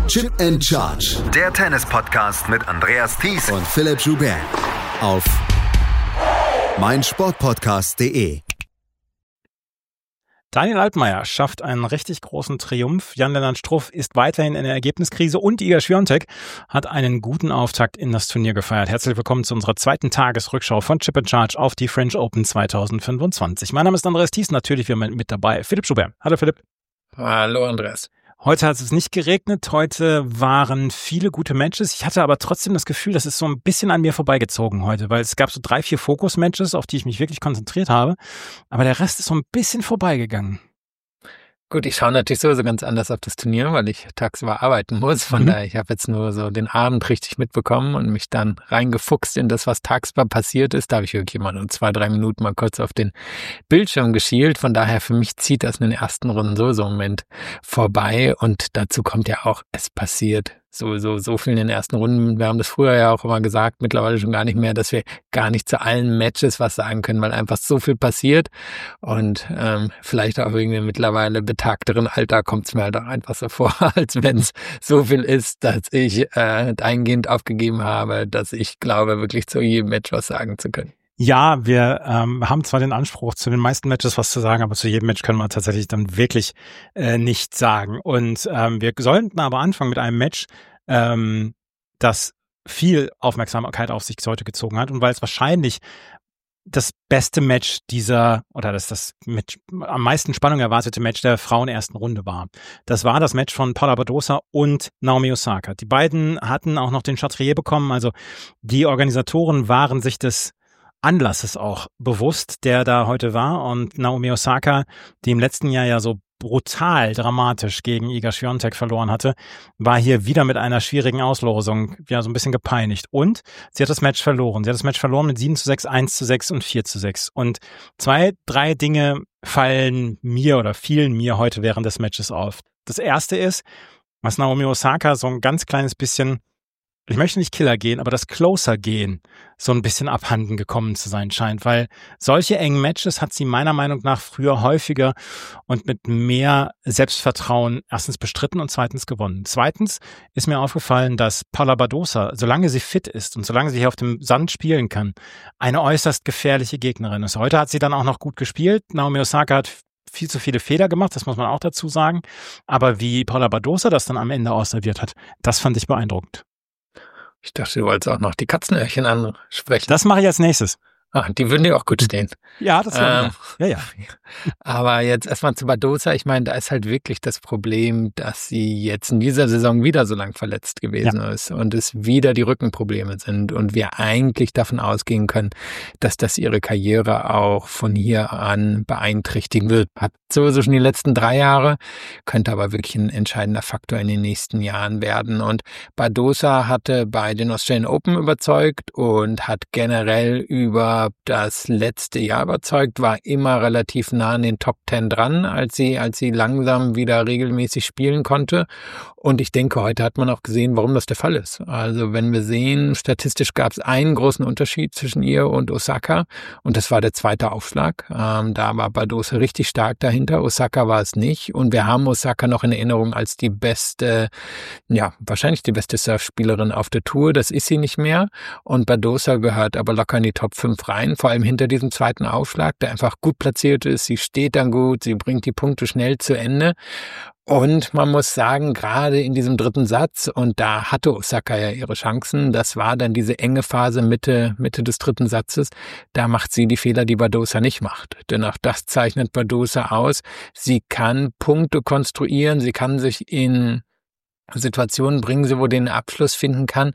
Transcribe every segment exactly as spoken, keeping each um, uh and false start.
Chip and Charge. Der Tennis-Podcast mit Andreas Thies und Philipp Joubert. Auf meinsportpodcast punkt de. Daniel Altmaier schafft einen richtig großen Triumph. Jan-Lennart Struff ist weiterhin in der Ergebniskrise und Iga Swiatek hat einen guten Auftakt in das Turnier gefeiert. Herzlich willkommen zu unserer zweiten Tagesrückschau von Chip and Charge auf die French Open zwanzig fünfundzwanzig. Mein Name ist Andreas Thies, natürlich wie immer mit dabei Philipp Joubert. Hallo Philipp. Hallo Andreas. Heute hat es nicht geregnet, heute waren viele gute Matches. Ich hatte aber trotzdem das Gefühl, das ist so ein bisschen an mir vorbeigezogen heute, weil es gab so drei, vier Fokus-Matches, auf die ich mich wirklich konzentriert habe. Aber der Rest ist so ein bisschen vorbeigegangen. Gut, ich schaue natürlich sowieso ganz anders auf das Turnier, weil ich tagsüber arbeiten muss. Von mhm. daher, ich habe jetzt nur so den Abend richtig mitbekommen und mich dann reingefuchst in das, was tagsüber passiert ist. Da habe ich wirklich mal nur zwei, drei Minuten mal kurz auf den Bildschirm geschielt. Von daher, für mich zieht das in den ersten Runden sowieso im Moment vorbei. Und dazu kommt ja auch, es passiert sowieso so viel in den ersten Runden. Wir haben das früher ja auch immer gesagt, mittlerweile schon gar nicht mehr, dass wir gar nicht zu allen Matches was sagen können, weil einfach so viel passiert. Und ähm, vielleicht auch wegen dem mittlerweile betagteren Alter kommt es mir halt auch einfach so vor, als wenn es so viel ist, dass ich äh, dahingehend aufgegeben habe, dass ich glaube, wirklich zu jedem Match was sagen zu können. Ja, wir ähm, haben zwar den Anspruch, zu den meisten Matches was zu sagen, aber zu jedem Match können wir tatsächlich dann wirklich äh, nichts sagen. Und ähm, wir sollten aber anfangen mit einem Match, ähm, das viel Aufmerksamkeit auf sich heute gezogen hat und weil es wahrscheinlich das beste Match dieser, oder das das mit am meisten Spannung erwartete Match der Frauen ersten Runde war. Das war das Match von Paula Badosa und Naomi Osaka. Die beiden hatten auch noch den Chatrier bekommen, also die Organisatoren waren sich des Anlasses auch bewusst, der da heute war, und Naomi Osaka, die im letzten Jahr ja so brutal dramatisch gegen Iga Swiatek verloren hatte, war hier wieder mit einer schwierigen Auslosung ja so ein bisschen gepeinigt. Und sie hat das Match verloren. Sie hat das Match verloren mit sieben zu sechs, eins zu sechs und vier zu sechs. Und zwei, drei Dinge fallen mir oder fielen mir heute während des Matches auf. Das erste ist, was Naomi Osaka so ein ganz kleines bisschen, ich möchte nicht Killer gehen, aber das Closer gehen so ein bisschen abhanden gekommen zu sein scheint, weil solche engen Matches hat sie meiner Meinung nach früher häufiger und mit mehr Selbstvertrauen erstens bestritten und zweitens gewonnen. Zweitens ist mir aufgefallen, dass Paula Badosa, solange sie fit ist und solange sie hier auf dem Sand spielen kann, eine äußerst gefährliche Gegnerin ist. Heute hat sie dann auch noch gut gespielt. Naomi Osaka hat viel zu viele Fehler gemacht, das muss man auch dazu sagen. Aber wie Paula Badosa das dann am Ende ausserviert hat, das fand ich beeindruckend. Ich dachte, du wolltest auch noch die Katzenöhrchen ansprechen. Das mache ich als nächstes. Ah, die würden dir auch gut stehen. Ja, das war ähm, ja, ja. Aber jetzt erstmal zu Badosa. Ich meine, da ist halt wirklich das Problem, dass sie jetzt in dieser Saison wieder so lang verletzt gewesen ja. ist und es wieder die Rückenprobleme sind und wir eigentlich davon ausgehen können, dass das ihre Karriere auch von hier an beeinträchtigen wird. Hat sowieso schon die letzten drei Jahre, könnte aber wirklich ein entscheidender Faktor in den nächsten Jahren werden. Und Badosa hatte bei den Australian Open überzeugt und hat generell über das letzte Jahr überzeugt, war immer relativ nah an den Top Ten dran, als sie, als sie langsam wieder regelmäßig spielen konnte. Und ich denke, heute hat man auch gesehen, warum das der Fall ist. Also wenn wir sehen, statistisch gab es einen großen Unterschied zwischen ihr und Osaka und das war der zweite Aufschlag. Ähm, da war Badosa richtig stark dahinter, Osaka war es nicht und wir haben Osaka noch in Erinnerung als die beste, ja, wahrscheinlich die beste Surfspielerin auf der Tour. Das ist sie nicht mehr und Badosa gehört aber locker in die Top fünf rein, vor allem hinter diesem zweiten Aufschlag, der einfach gut platziert ist. Sie steht dann gut, sie bringt die Punkte schnell zu Ende. Und man muss sagen, gerade in diesem dritten Satz, und da hatte Osaka ja ihre Chancen, das war dann diese enge Phase Mitte, Mitte des dritten Satzes, da macht sie die Fehler, die Badosa nicht macht. Denn auch das zeichnet Badosa aus. Sie kann Punkte konstruieren, sie kann sich in Situationen bringen, wo den Abschluss finden kann,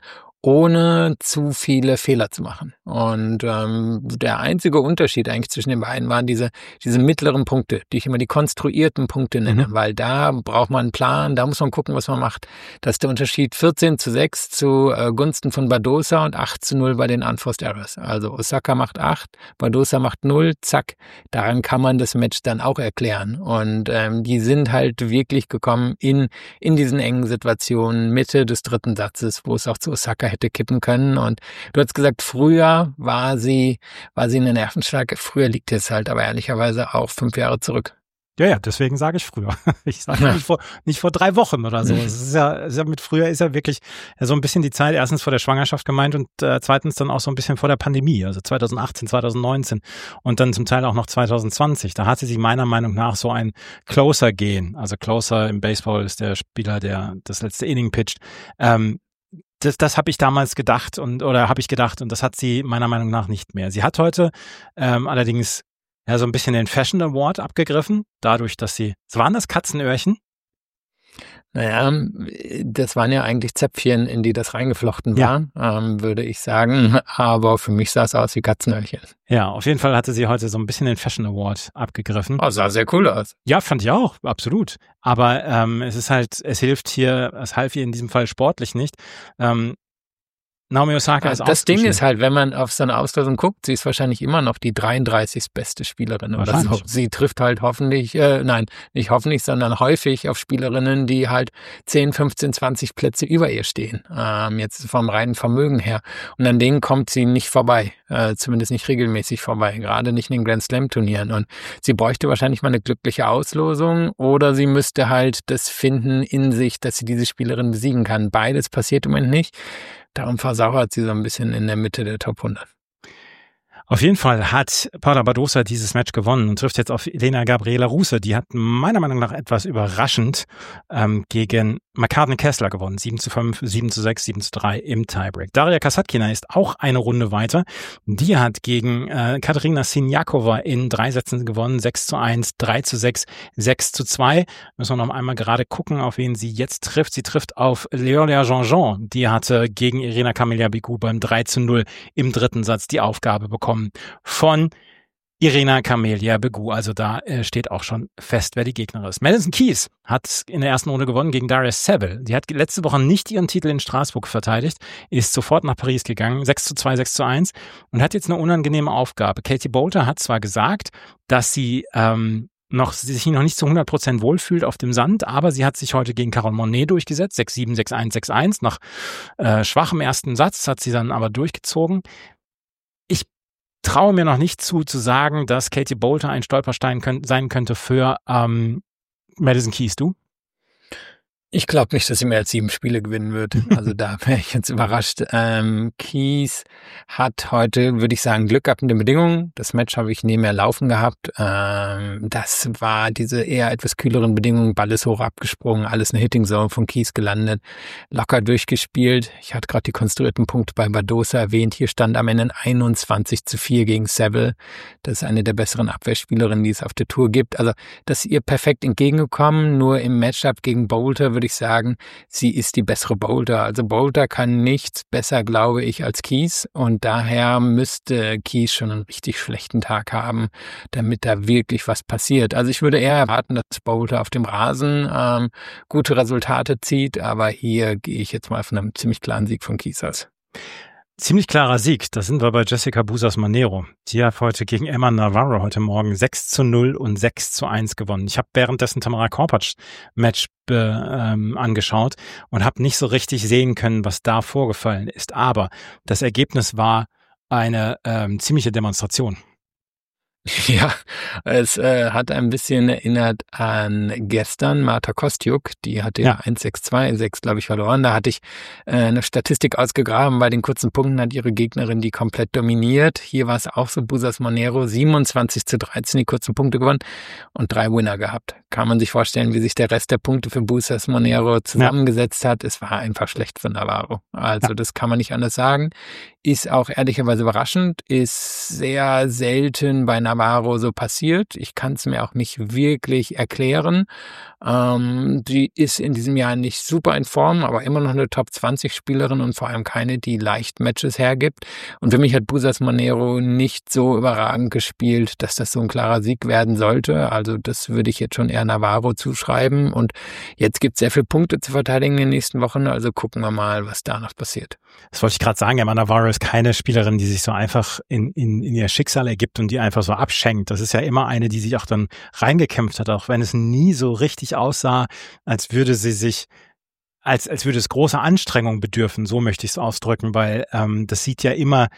ohne zu viele Fehler zu machen. Und ähm, der einzige Unterschied eigentlich zwischen den beiden waren diese diese mittleren Punkte, die ich immer die konstruierten Punkte nenne, mhm. weil da braucht man einen Plan, da muss man gucken, was man macht. Das ist der Unterschied vierzehn zu sechs zu äh, Gunsten von Badosa und acht zu null bei den Unforced Errors. Also Osaka macht acht, Badosa macht null, zack. Daran kann man das Match dann auch erklären. Und ähm, die sind halt wirklich gekommen in in diesen engen Situationen Mitte des dritten Satzes, wo es auch zu Osaka hätte kippen können. Und du hast gesagt, früher war sie, war sie eine Nervenstärke. Früher liegt es halt aber ehrlicherweise auch fünf Jahre zurück. Ja, ja, deswegen sage ich früher. Ich sage ja. nicht, vor, nicht vor drei Wochen oder so. Es ist ja, ist ja mit früher ist ja wirklich so ein bisschen die Zeit erstens vor der Schwangerschaft gemeint und äh, zweitens dann auch so ein bisschen vor der Pandemie, also zwanzig achtzehn, zwanzig neunzehn und dann zum Teil auch noch zwanzig zwanzig. Da hatte sie meiner Meinung nach so ein Closer gehen. Also Closer im Baseball ist der Spieler, der das letzte Inning pitcht. Ähm, Das, das habe ich damals gedacht und oder habe ich gedacht und das hat sie meiner Meinung nach nicht mehr. Sie hat heute ähm, allerdings ja so ein bisschen den Fashion Award abgegriffen, dadurch, dass sie, es waren das Katzenöhrchen? Naja, das waren ja eigentlich Zäpfchen, in die das reingeflochten war, ja. ähm, würde ich sagen. Aber für mich sah es aus wie Katzenöhrchen. Ja, auf jeden Fall hatte sie heute so ein bisschen den Fashion Award abgegriffen. Oh, sah sehr cool aus. Ja, fand ich auch, absolut. Aber ähm, es ist halt, es hilft hier, es half ihr in diesem Fall sportlich nicht. Ähm, Naomi Osaka ist auch. Das Ding ist halt, wenn man auf so eine Auslosung guckt, sie ist wahrscheinlich immer noch die dreiunddreißigste beste Spielerin oder so. Sie trifft halt hoffentlich, äh, nein, nicht hoffentlich, sondern häufig auf Spielerinnen, die halt zehn, fünfzehn, zwanzig Plätze über ihr stehen. Ähm, jetzt vom reinen Vermögen her. Und an denen kommt sie nicht vorbei. Äh, zumindest nicht regelmäßig vorbei. Gerade nicht in den Grand Slam Turnieren. Und sie bräuchte wahrscheinlich mal eine glückliche Auslosung oder sie müsste halt das finden in sich, dass sie diese Spielerin besiegen kann. Beides passiert im Moment nicht. Darum versauert sie so ein bisschen in der Mitte der Top hundert. Auf jeden Fall hat Paula Badosa dieses Match gewonnen und trifft jetzt auf Elena Gabriela Ruse. Die hat meiner Meinung nach etwas überraschend ähm, gegen McCartney Kessler gewonnen. sieben zu fünf, sieben zu sechs, sieben zu drei im Tiebreak. Daria Kasatkina ist auch eine Runde weiter. Die hat gegen äh, Katerina Siniakova in drei Sätzen gewonnen. sechs zu eins, drei zu sechs, sechs zu zwei. Müssen wir noch einmal gerade gucken, auf wen sie jetzt trifft. Sie trifft auf Leolia Jean-Jean. Die hatte gegen Irina Camelia Begu beim drei zu null im dritten Satz die Aufgabe bekommen von Irina Camelia Begu. Also da äh, steht auch schon fest, wer die Gegnerin ist. Madison Keys hat in der ersten Runde gewonnen gegen Darius Sebel. Die hat letzte Woche nicht ihren Titel in Straßburg verteidigt, ist sofort nach Paris gegangen, sechs zu zwei, sechs zu eins und hat jetzt eine unangenehme Aufgabe. Katie Boulter hat zwar gesagt, dass sie ähm, noch sich noch nicht zu hundert Prozent wohlfühlt auf dem Sand, aber sie hat sich heute gegen Carole Monet durchgesetzt, sechs sieben, sechs eins, sechs eins. Nach äh, schwachem ersten Satz hat sie dann aber durchgezogen. Ich traue mir noch nicht zu, zu sagen, dass Katie Boulter ein Stolperstein könnt, sein könnte für ähm, Madison Keys. Du? Ich glaube nicht, dass sie mehr als sieben Spiele gewinnen wird. Also da wäre ich jetzt überrascht. Ähm, Keys hat heute, würde ich sagen, Glück gehabt in den Bedingungen. Das Match habe ich nebenher laufen gehabt. Ähm, das war diese eher etwas kühleren Bedingungen. Ball ist hoch abgesprungen, alles eine Hitting Zone von Keys gelandet. Locker durchgespielt. Ich hatte gerade die konstruierten Punkte bei Badosa erwähnt. Hier stand am Ende einundzwanzig zu vier gegen Sebel. Das ist eine der besseren Abwehrspielerinnen, die es auf der Tour gibt. Also das ist ihr perfekt entgegengekommen. Nur im Matchup gegen Boulter würde ich sagen, sie ist die bessere Boulter. Also Boulter kann nichts besser, glaube ich, als Keys und daher müsste Keys schon einen richtig schlechten Tag haben, damit da wirklich was passiert. Also ich würde eher erwarten, dass Boulter auf dem Rasen ähm, gute Resultate zieht, aber hier gehe ich jetzt mal von einem ziemlich klaren Sieg von Keys aus. Ziemlich klarer Sieg, da sind wir bei Jessica Busas-Monero. Die hat heute gegen Emma Navarro heute Morgen sechs zu null und sechs zu eins gewonnen. Ich habe währenddessen Tamara Korpatsch Match ähm, angeschaut und habe nicht so richtig sehen können, was da vorgefallen ist. Aber das Ergebnis war eine ähm, ziemliche Demonstration. Ja, es äh, hat ein bisschen erinnert an gestern Marta Kostyuk, die hatte ja eins sechs zwei sechs, glaube ich, verloren. Da hatte ich äh, eine Statistik ausgegraben. Bei den kurzen Punkten hat ihre Gegnerin die komplett dominiert. Hier war es auch so, Busas-Monero siebenundzwanzig zu dreizehn die kurzen Punkte gewonnen und drei Winner gehabt. Kann man sich vorstellen, wie sich der Rest der Punkte für Busas-Monero zusammengesetzt ja. hat. Es war einfach schlecht für Navarro. Also ja. das kann man nicht anders sagen. Ist auch ehrlicherweise überraschend, ist sehr selten bei Navarro so passiert. Ich kann es mir auch nicht wirklich erklären. Ähm, die ist in diesem Jahr nicht super in Form, aber immer noch eine Top zwanzig Spielerin und vor allem keine, die leicht Matches hergibt. Und für mich hat Busas-Monero nicht so überragend gespielt, dass das so ein klarer Sieg werden sollte. Also das würde ich jetzt schon eher Navarro zuschreiben. Und jetzt gibt es sehr viele Punkte zu verteidigen in den nächsten Wochen. Also gucken wir mal, was da noch passiert. Das wollte ich gerade sagen. Emma Navarro ist keine Spielerin, die sich so einfach in, in, in ihr Schicksal ergibt und die einfach so abschenkt. Das ist ja immer eine, die sich auch dann reingekämpft hat, auch wenn es nie so richtig aussah, als würde sie sich, als, als würde es große Anstrengung bedürfen, so möchte ich es ausdrücken, weil ähm, das sieht ja immer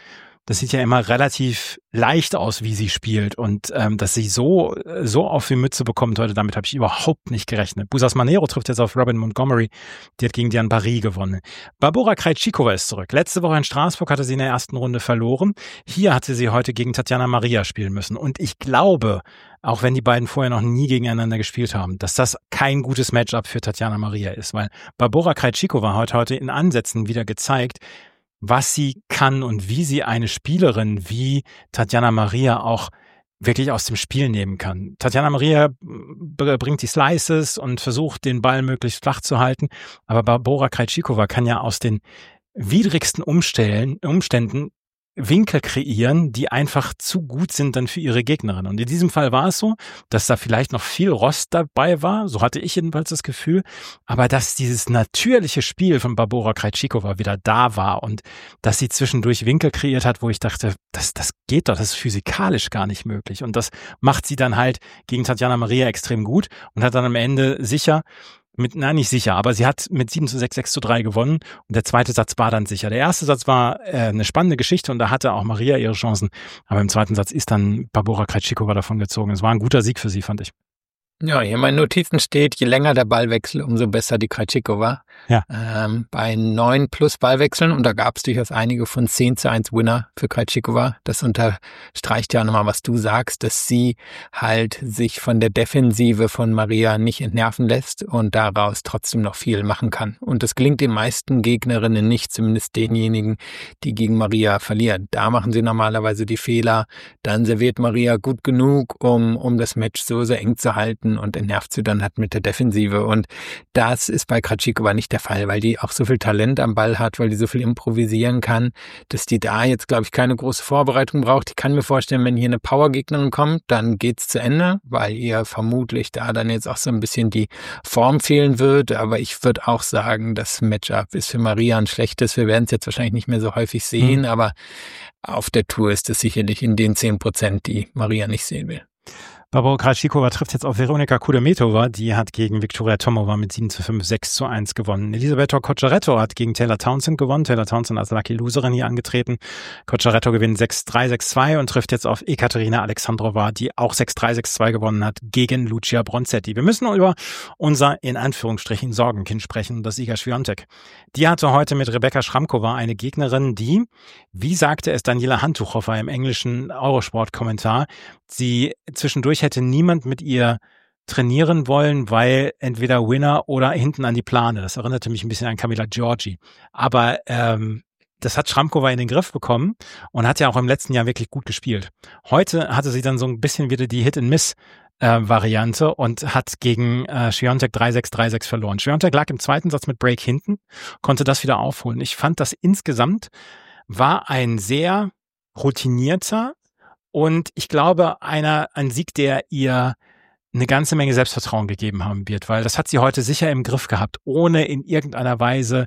das sieht ja immer relativ leicht aus, wie sie spielt. Und ähm, dass sie so so auf die Mütze bekommt heute, damit habe ich überhaupt nicht gerechnet. Busas Manero trifft jetzt auf Robin Montgomery. Die hat gegen Diane Paris gewonnen. Barbora Krejcikova ist zurück. Letzte Woche in Straßburg hatte sie in der ersten Runde verloren. Hier hatte sie heute gegen Tatjana Maria spielen müssen. Und ich glaube, auch wenn die beiden vorher noch nie gegeneinander gespielt haben, dass das kein gutes Matchup für Tatjana Maria ist. Weil Barbora Krejcikova hat heute in Ansätzen wieder gezeigt, was sie kann und wie sie eine Spielerin wie Tatjana Maria auch wirklich aus dem Spiel nehmen kann. Tatjana Maria bringt die Slices und versucht, den Ball möglichst flach zu halten, aber Barbora Krejcikova kann ja aus den widrigsten Umstellen, Umständen Winkel kreieren, die einfach zu gut sind dann für ihre Gegnerin. Und in diesem Fall war es so, dass da vielleicht noch viel Rost dabei war, so hatte ich jedenfalls das Gefühl, aber dass dieses natürliche Spiel von Barbora Krejcikova wieder da war und dass sie zwischendurch Winkel kreiert hat, wo ich dachte, das, das geht doch, das ist physikalisch gar nicht möglich. Und das macht sie dann halt gegen Tatjana Maria extrem gut und hat dann am Ende sicher Mit, na, nicht sicher, aber sie hat mit sieben zu sechs, sechs zu drei gewonnen und der zweite Satz war dann sicher. Der erste Satz war äh, eine spannende Geschichte und da hatte auch Maria ihre Chancen, aber im zweiten Satz ist dann Barbora Krejcikova davon gezogen. Es war ein guter Sieg für sie, fand ich. Ja, hier in meinen Notizen steht, je länger der Ballwechsel, umso besser die Krejcikova. Ja. Ähm, bei neun plus Ballwechseln, und da gab es durchaus einige von zehn zu eins Winner für Krejcikova. Das unterstreicht ja nochmal, was du sagst, dass sie halt sich von der Defensive von Maria nicht entnerven lässt und daraus trotzdem noch viel machen kann. Und das gelingt den meisten Gegnerinnen nicht, zumindest denjenigen, die gegen Maria verlieren. Da machen sie normalerweise die Fehler. Dann serviert Maria gut genug, um, um das Match so, so eng zu halten und entnervt sie dann halt mit der Defensive. Und das ist bei Krejcikova nicht der Fall, weil die auch so viel Talent am Ball hat, weil die so viel improvisieren kann, dass die da jetzt, glaube ich, keine große Vorbereitung braucht. Ich kann mir vorstellen, wenn hier eine Power-Gegnerin kommt, dann geht's zu Ende, weil ihr vermutlich da dann jetzt auch so ein bisschen die Form fehlen wird. Aber ich würde auch sagen, das Matchup ist für Maria ein schlechtes. Wir werden es jetzt wahrscheinlich nicht mehr so häufig sehen, mhm. aber auf der Tour ist es sicherlich in den zehn Prozent, die Maria nicht sehen will. Barbora Krejcikova trifft jetzt auf Veronika Kudermetova, die hat gegen Viktoria Tomova mit sieben zu fünf, sechs zu eins gewonnen. Elisabetta Cocciaretto hat gegen Taylor Townsend gewonnen. Taylor Townsend als Lucky Loserin hier angetreten. Cocciaretto gewinnt sechs drei, sechs zwei und trifft jetzt auf Ekaterina Alexandrova, die auch sechs drei, sechs zwei gewonnen hat gegen Lucia Bronzetti. Wir müssen über unser, in Anführungsstrichen, Sorgenkind sprechen, das Iga Swiatek. Die hatte heute mit Rebecca Schramkova eine Gegnerin, die, wie sagte es Daniela Hantuchowa im englischen Eurosport-Kommentar, sie zwischendurch hätte niemand mit ihr trainieren wollen, weil entweder Winner oder hinten an die Plane. Das erinnerte mich ein bisschen an Camila Giorgi. Aber ähm, das hat Schramkova in den Griff bekommen und hat ja auch im letzten Jahr wirklich gut gespielt. Heute hatte sie dann so ein bisschen wieder die Hit-and-Miss-Variante und hat gegen äh, Swiatek drei sechs, drei sechs verloren. Swiatek lag im zweiten Satz mit Break hinten, konnte das wieder aufholen. Ich fand, das insgesamt war ein sehr routinierter und ich glaube, einer, ein Sieg, der ihr eine ganze Menge Selbstvertrauen gegeben haben wird, weil das hat sie heute sicher im Griff gehabt, ohne in irgendeiner Weise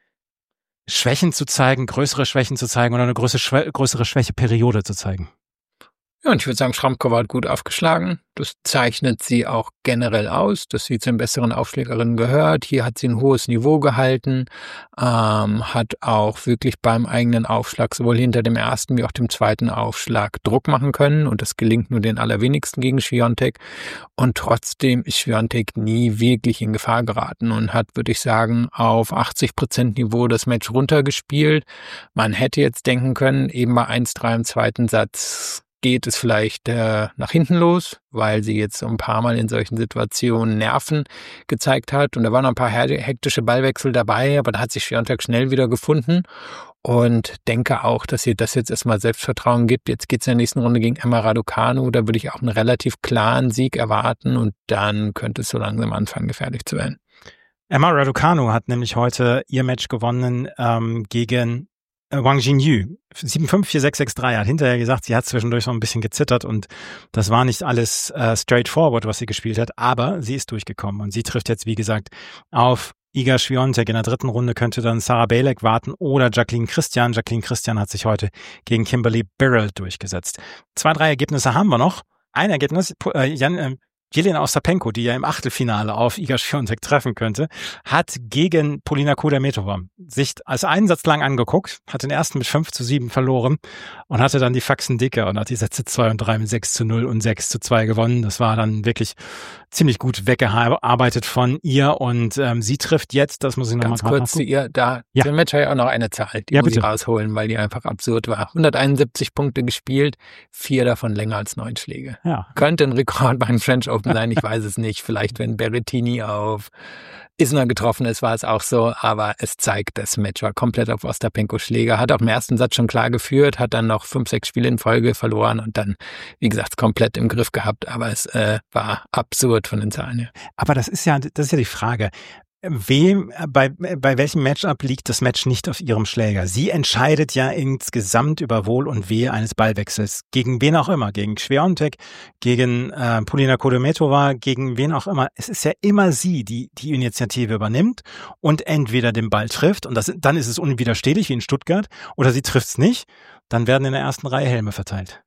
Schwächen zu zeigen, größere Schwächen zu zeigen oder eine größere, größere Schwächeperiode zu zeigen. Ja, und ich würde sagen, Schramkova hat gut aufgeschlagen. Das zeichnet sie auch generell aus, dass sie zu den besseren Aufschlägerinnen gehört. Hier hat sie ein hohes Niveau gehalten, ähm, hat auch wirklich beim eigenen Aufschlag sowohl hinter dem ersten wie auch dem zweiten Aufschlag Druck machen können. Und das gelingt nur den allerwenigsten gegen Swiatek. Und trotzdem ist Swiatek nie wirklich in Gefahr geraten und hat, würde ich sagen, auf achtzig Prozent Niveau das Match runtergespielt. Man hätte jetzt denken können, eben bei eins drei im zweiten Satz geht es vielleicht äh, nach hinten los, weil sie jetzt so ein paar Mal in solchen Situationen Nerven gezeigt hat. Und da waren noch ein paar hektische Ballwechsel dabei, aber da hat sich Swiatek schnell wieder gefunden. Und denke auch, dass ihr das jetzt erstmal Selbstvertrauen gibt. Jetzt geht es in der nächsten Runde gegen Emma Raducanu. Da würde ich auch einen relativ klaren Sieg erwarten. Und dann könnte es so langsam anfangen, gefährlich zu werden. Emma Raducanu hat nämlich heute ihr Match gewonnen ähm, gegen Wang Jinyu. sieben fünf, vier sechs, sechs drei. Er hat hinterher gesagt, sie hat zwischendurch so ein bisschen gezittert und das war nicht alles äh, straightforward, was sie gespielt hat, aber sie ist durchgekommen und sie trifft jetzt, wie gesagt, auf Iga Swiatek. In der dritten Runde könnte dann Sarah Bejlek warten oder Jacqueline Christian. Jacqueline Christian hat sich heute gegen Kimberly Birrell durchgesetzt. Zwei, drei Ergebnisse haben wir noch. Ein Ergebnis, äh, Jan, äh, Jelena Ostapenko, die ja im Achtelfinale auf Iga Świątek treffen könnte, hat gegen Polina Kudermetova sich als einen Satz lang angeguckt, hat den ersten mit fünf zu sieben verloren und hatte dann die Faxen dicker und hat die Sätze zwei und drei mit sechs zu null und sechs zu zwei gewonnen. Das war dann wirklich ziemlich gut weggearbeitet von ihr und ähm, sie trifft jetzt, das muss ich nochmal Ganz kurz zu ihr, da Ja. zum Match ja auch noch eine Zahl, die Ja, muss ich bitte. rausholen, weil die einfach absurd war. hunderteinundsiebzig Punkte gespielt, vier davon länger als neun Schläge. Ja. Könnte ein Rekord beim French Open sein, ich weiß es nicht. Vielleicht, wenn Berrettini auf Isner getroffen ist, war es auch so, aber es zeigt, das Match war komplett auf Ostapenko Schläger, hat auch im ersten Satz schon klar geführt, hat dann noch fünf, sechs Spiele in Folge verloren und dann, wie gesagt, komplett im Griff gehabt, aber es äh, war absurd von den Zahlen her. Aber das ist ja, das ist ja die Frage. Wem, bei, bei welchem Matchup liegt das Match nicht auf ihrem Schläger? Sie entscheidet ja insgesamt über Wohl und Wehe eines Ballwechsels. Gegen wen auch immer. Gegen Świątek, gegen äh, Polina Kudermetova, gegen wen auch immer. Es ist ja immer sie, die die Initiative übernimmt und entweder den Ball trifft, und das, dann ist es unwiderstehlich wie in Stuttgart, oder sie trifft es nicht, dann werden in der ersten Reihe Helme verteilt.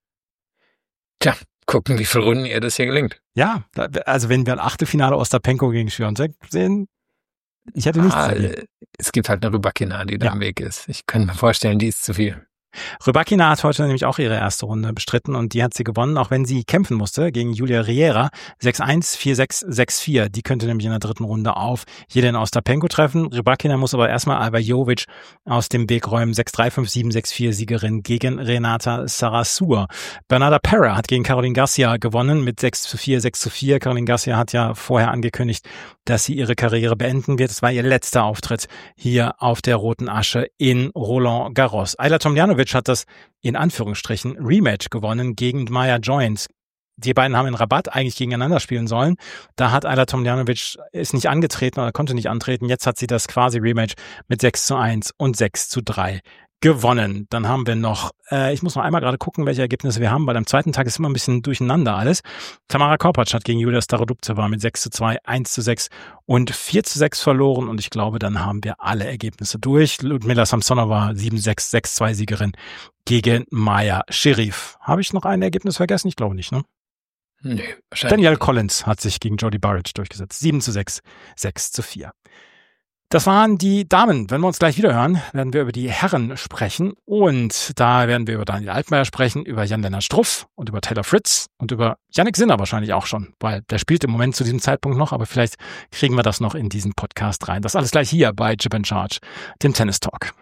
Tja, gucken, wie viele Runden ihr das hier gelingt. Ja, also wenn wir ein Achtelfinale Ostapenko gegen Świątek sehen, ich hätte nichts Ah, dagegen. es gibt halt eine Rybakina, die da Ja. im Weg ist. Ich kann mir vorstellen, die ist zu viel. Rybakina hat heute nämlich auch ihre erste Runde bestritten und die hat sie gewonnen, auch wenn sie kämpfen musste gegen Julia Riera. sechs eins, vier sechs, sechs vier. Die könnte nämlich in der dritten Runde auf Jelena Ostapenko treffen. Rybakina muss aber erstmal Alba Jovic aus dem Weg räumen. sechs drei, fünf sieben, sechs vier Siegerin gegen Renata Sarasua. Bernarda Pera hat gegen Caroline Garcia gewonnen mit sechs zu vier, sechs zu vier. Caroline Garcia hat ja vorher angekündigt, dass sie ihre Karriere beenden wird. Es war ihr letzter Auftritt hier auf der roten Asche in Roland Garros. Ajla Tomljanovic hat das in Anführungsstrichen Rematch gewonnen gegen Maya Joins. Die beiden haben in Rabat eigentlich gegeneinander spielen sollen. Da hat Ajla Tomljanovic ist nicht angetreten oder konnte nicht antreten. Jetzt hat sie das quasi Rematch mit sechs zu eins und sechs zu drei gewonnen. Dann haben wir noch, äh, ich muss noch einmal gerade gucken, welche Ergebnisse wir haben, weil am zweiten Tag ist immer ein bisschen durcheinander alles. Tamara Korpatsch hat gegen Julia Starodubtseva mit sechs zu zwei, eins zu sechs und vier zu sechs verloren und ich glaube, dann haben wir alle Ergebnisse durch. Ludmila Samsonova sieben sechs, sechs zwei Siegerin gegen Maya Sherif. Habe ich noch ein Ergebnis vergessen? Ich glaube nicht, ne? Nö, wahrscheinlich. Danielle Collins hat sich gegen Jody Burrage durchgesetzt. sieben zu sechs, sechs zu vier. Das waren die Damen. Wenn wir uns gleich wieder hören, werden wir über die Herren sprechen. Und da werden wir über Daniel Altmaier sprechen, über Jan-Lennart Struff und über Taylor Fritz und über Jannik Sinner wahrscheinlich auch schon, weil der spielt im Moment zu diesem Zeitpunkt noch, aber vielleicht kriegen wir das noch in diesen Podcast rein. Das alles gleich hier bei Chip and Charge, dem Tennis Talk.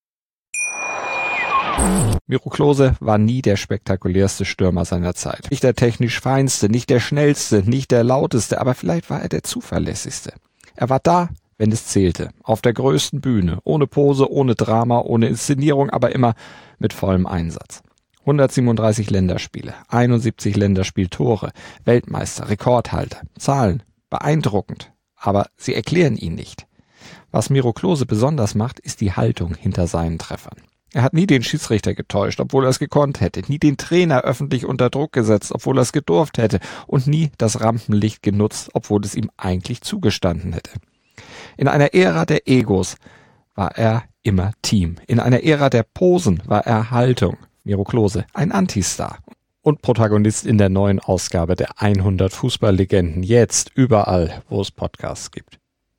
Miro Klose war nie der spektakulärste Stürmer seiner Zeit. Nicht der technisch feinste, nicht der schnellste, nicht der lauteste, aber vielleicht war er der zuverlässigste. Er war da, wenn es zählte, auf der größten Bühne, ohne Pose, ohne Drama, ohne Inszenierung, aber immer mit vollem Einsatz. hundertsiebenunddreißig Länderspiele, einundsiebzig Länderspieltore, Weltmeister, Rekordhalter, Zahlen, beeindruckend, aber sie erklären ihn nicht. Was Miro Klose besonders macht, ist die Haltung hinter seinen Treffern. Er hat nie den Schiedsrichter getäuscht, obwohl er es gekonnt hätte, nie den Trainer öffentlich unter Druck gesetzt, obwohl er es gedurft hätte und nie das Rampenlicht genutzt, obwohl es ihm eigentlich zugestanden hätte. In einer Ära der Egos war er immer Team. In einer Ära der Posen war er Haltung. Miro Klose, ein Antistar. Und Protagonist in der neuen Ausgabe der hundert Fußballlegenden. Jetzt überall, wo es Podcasts gibt.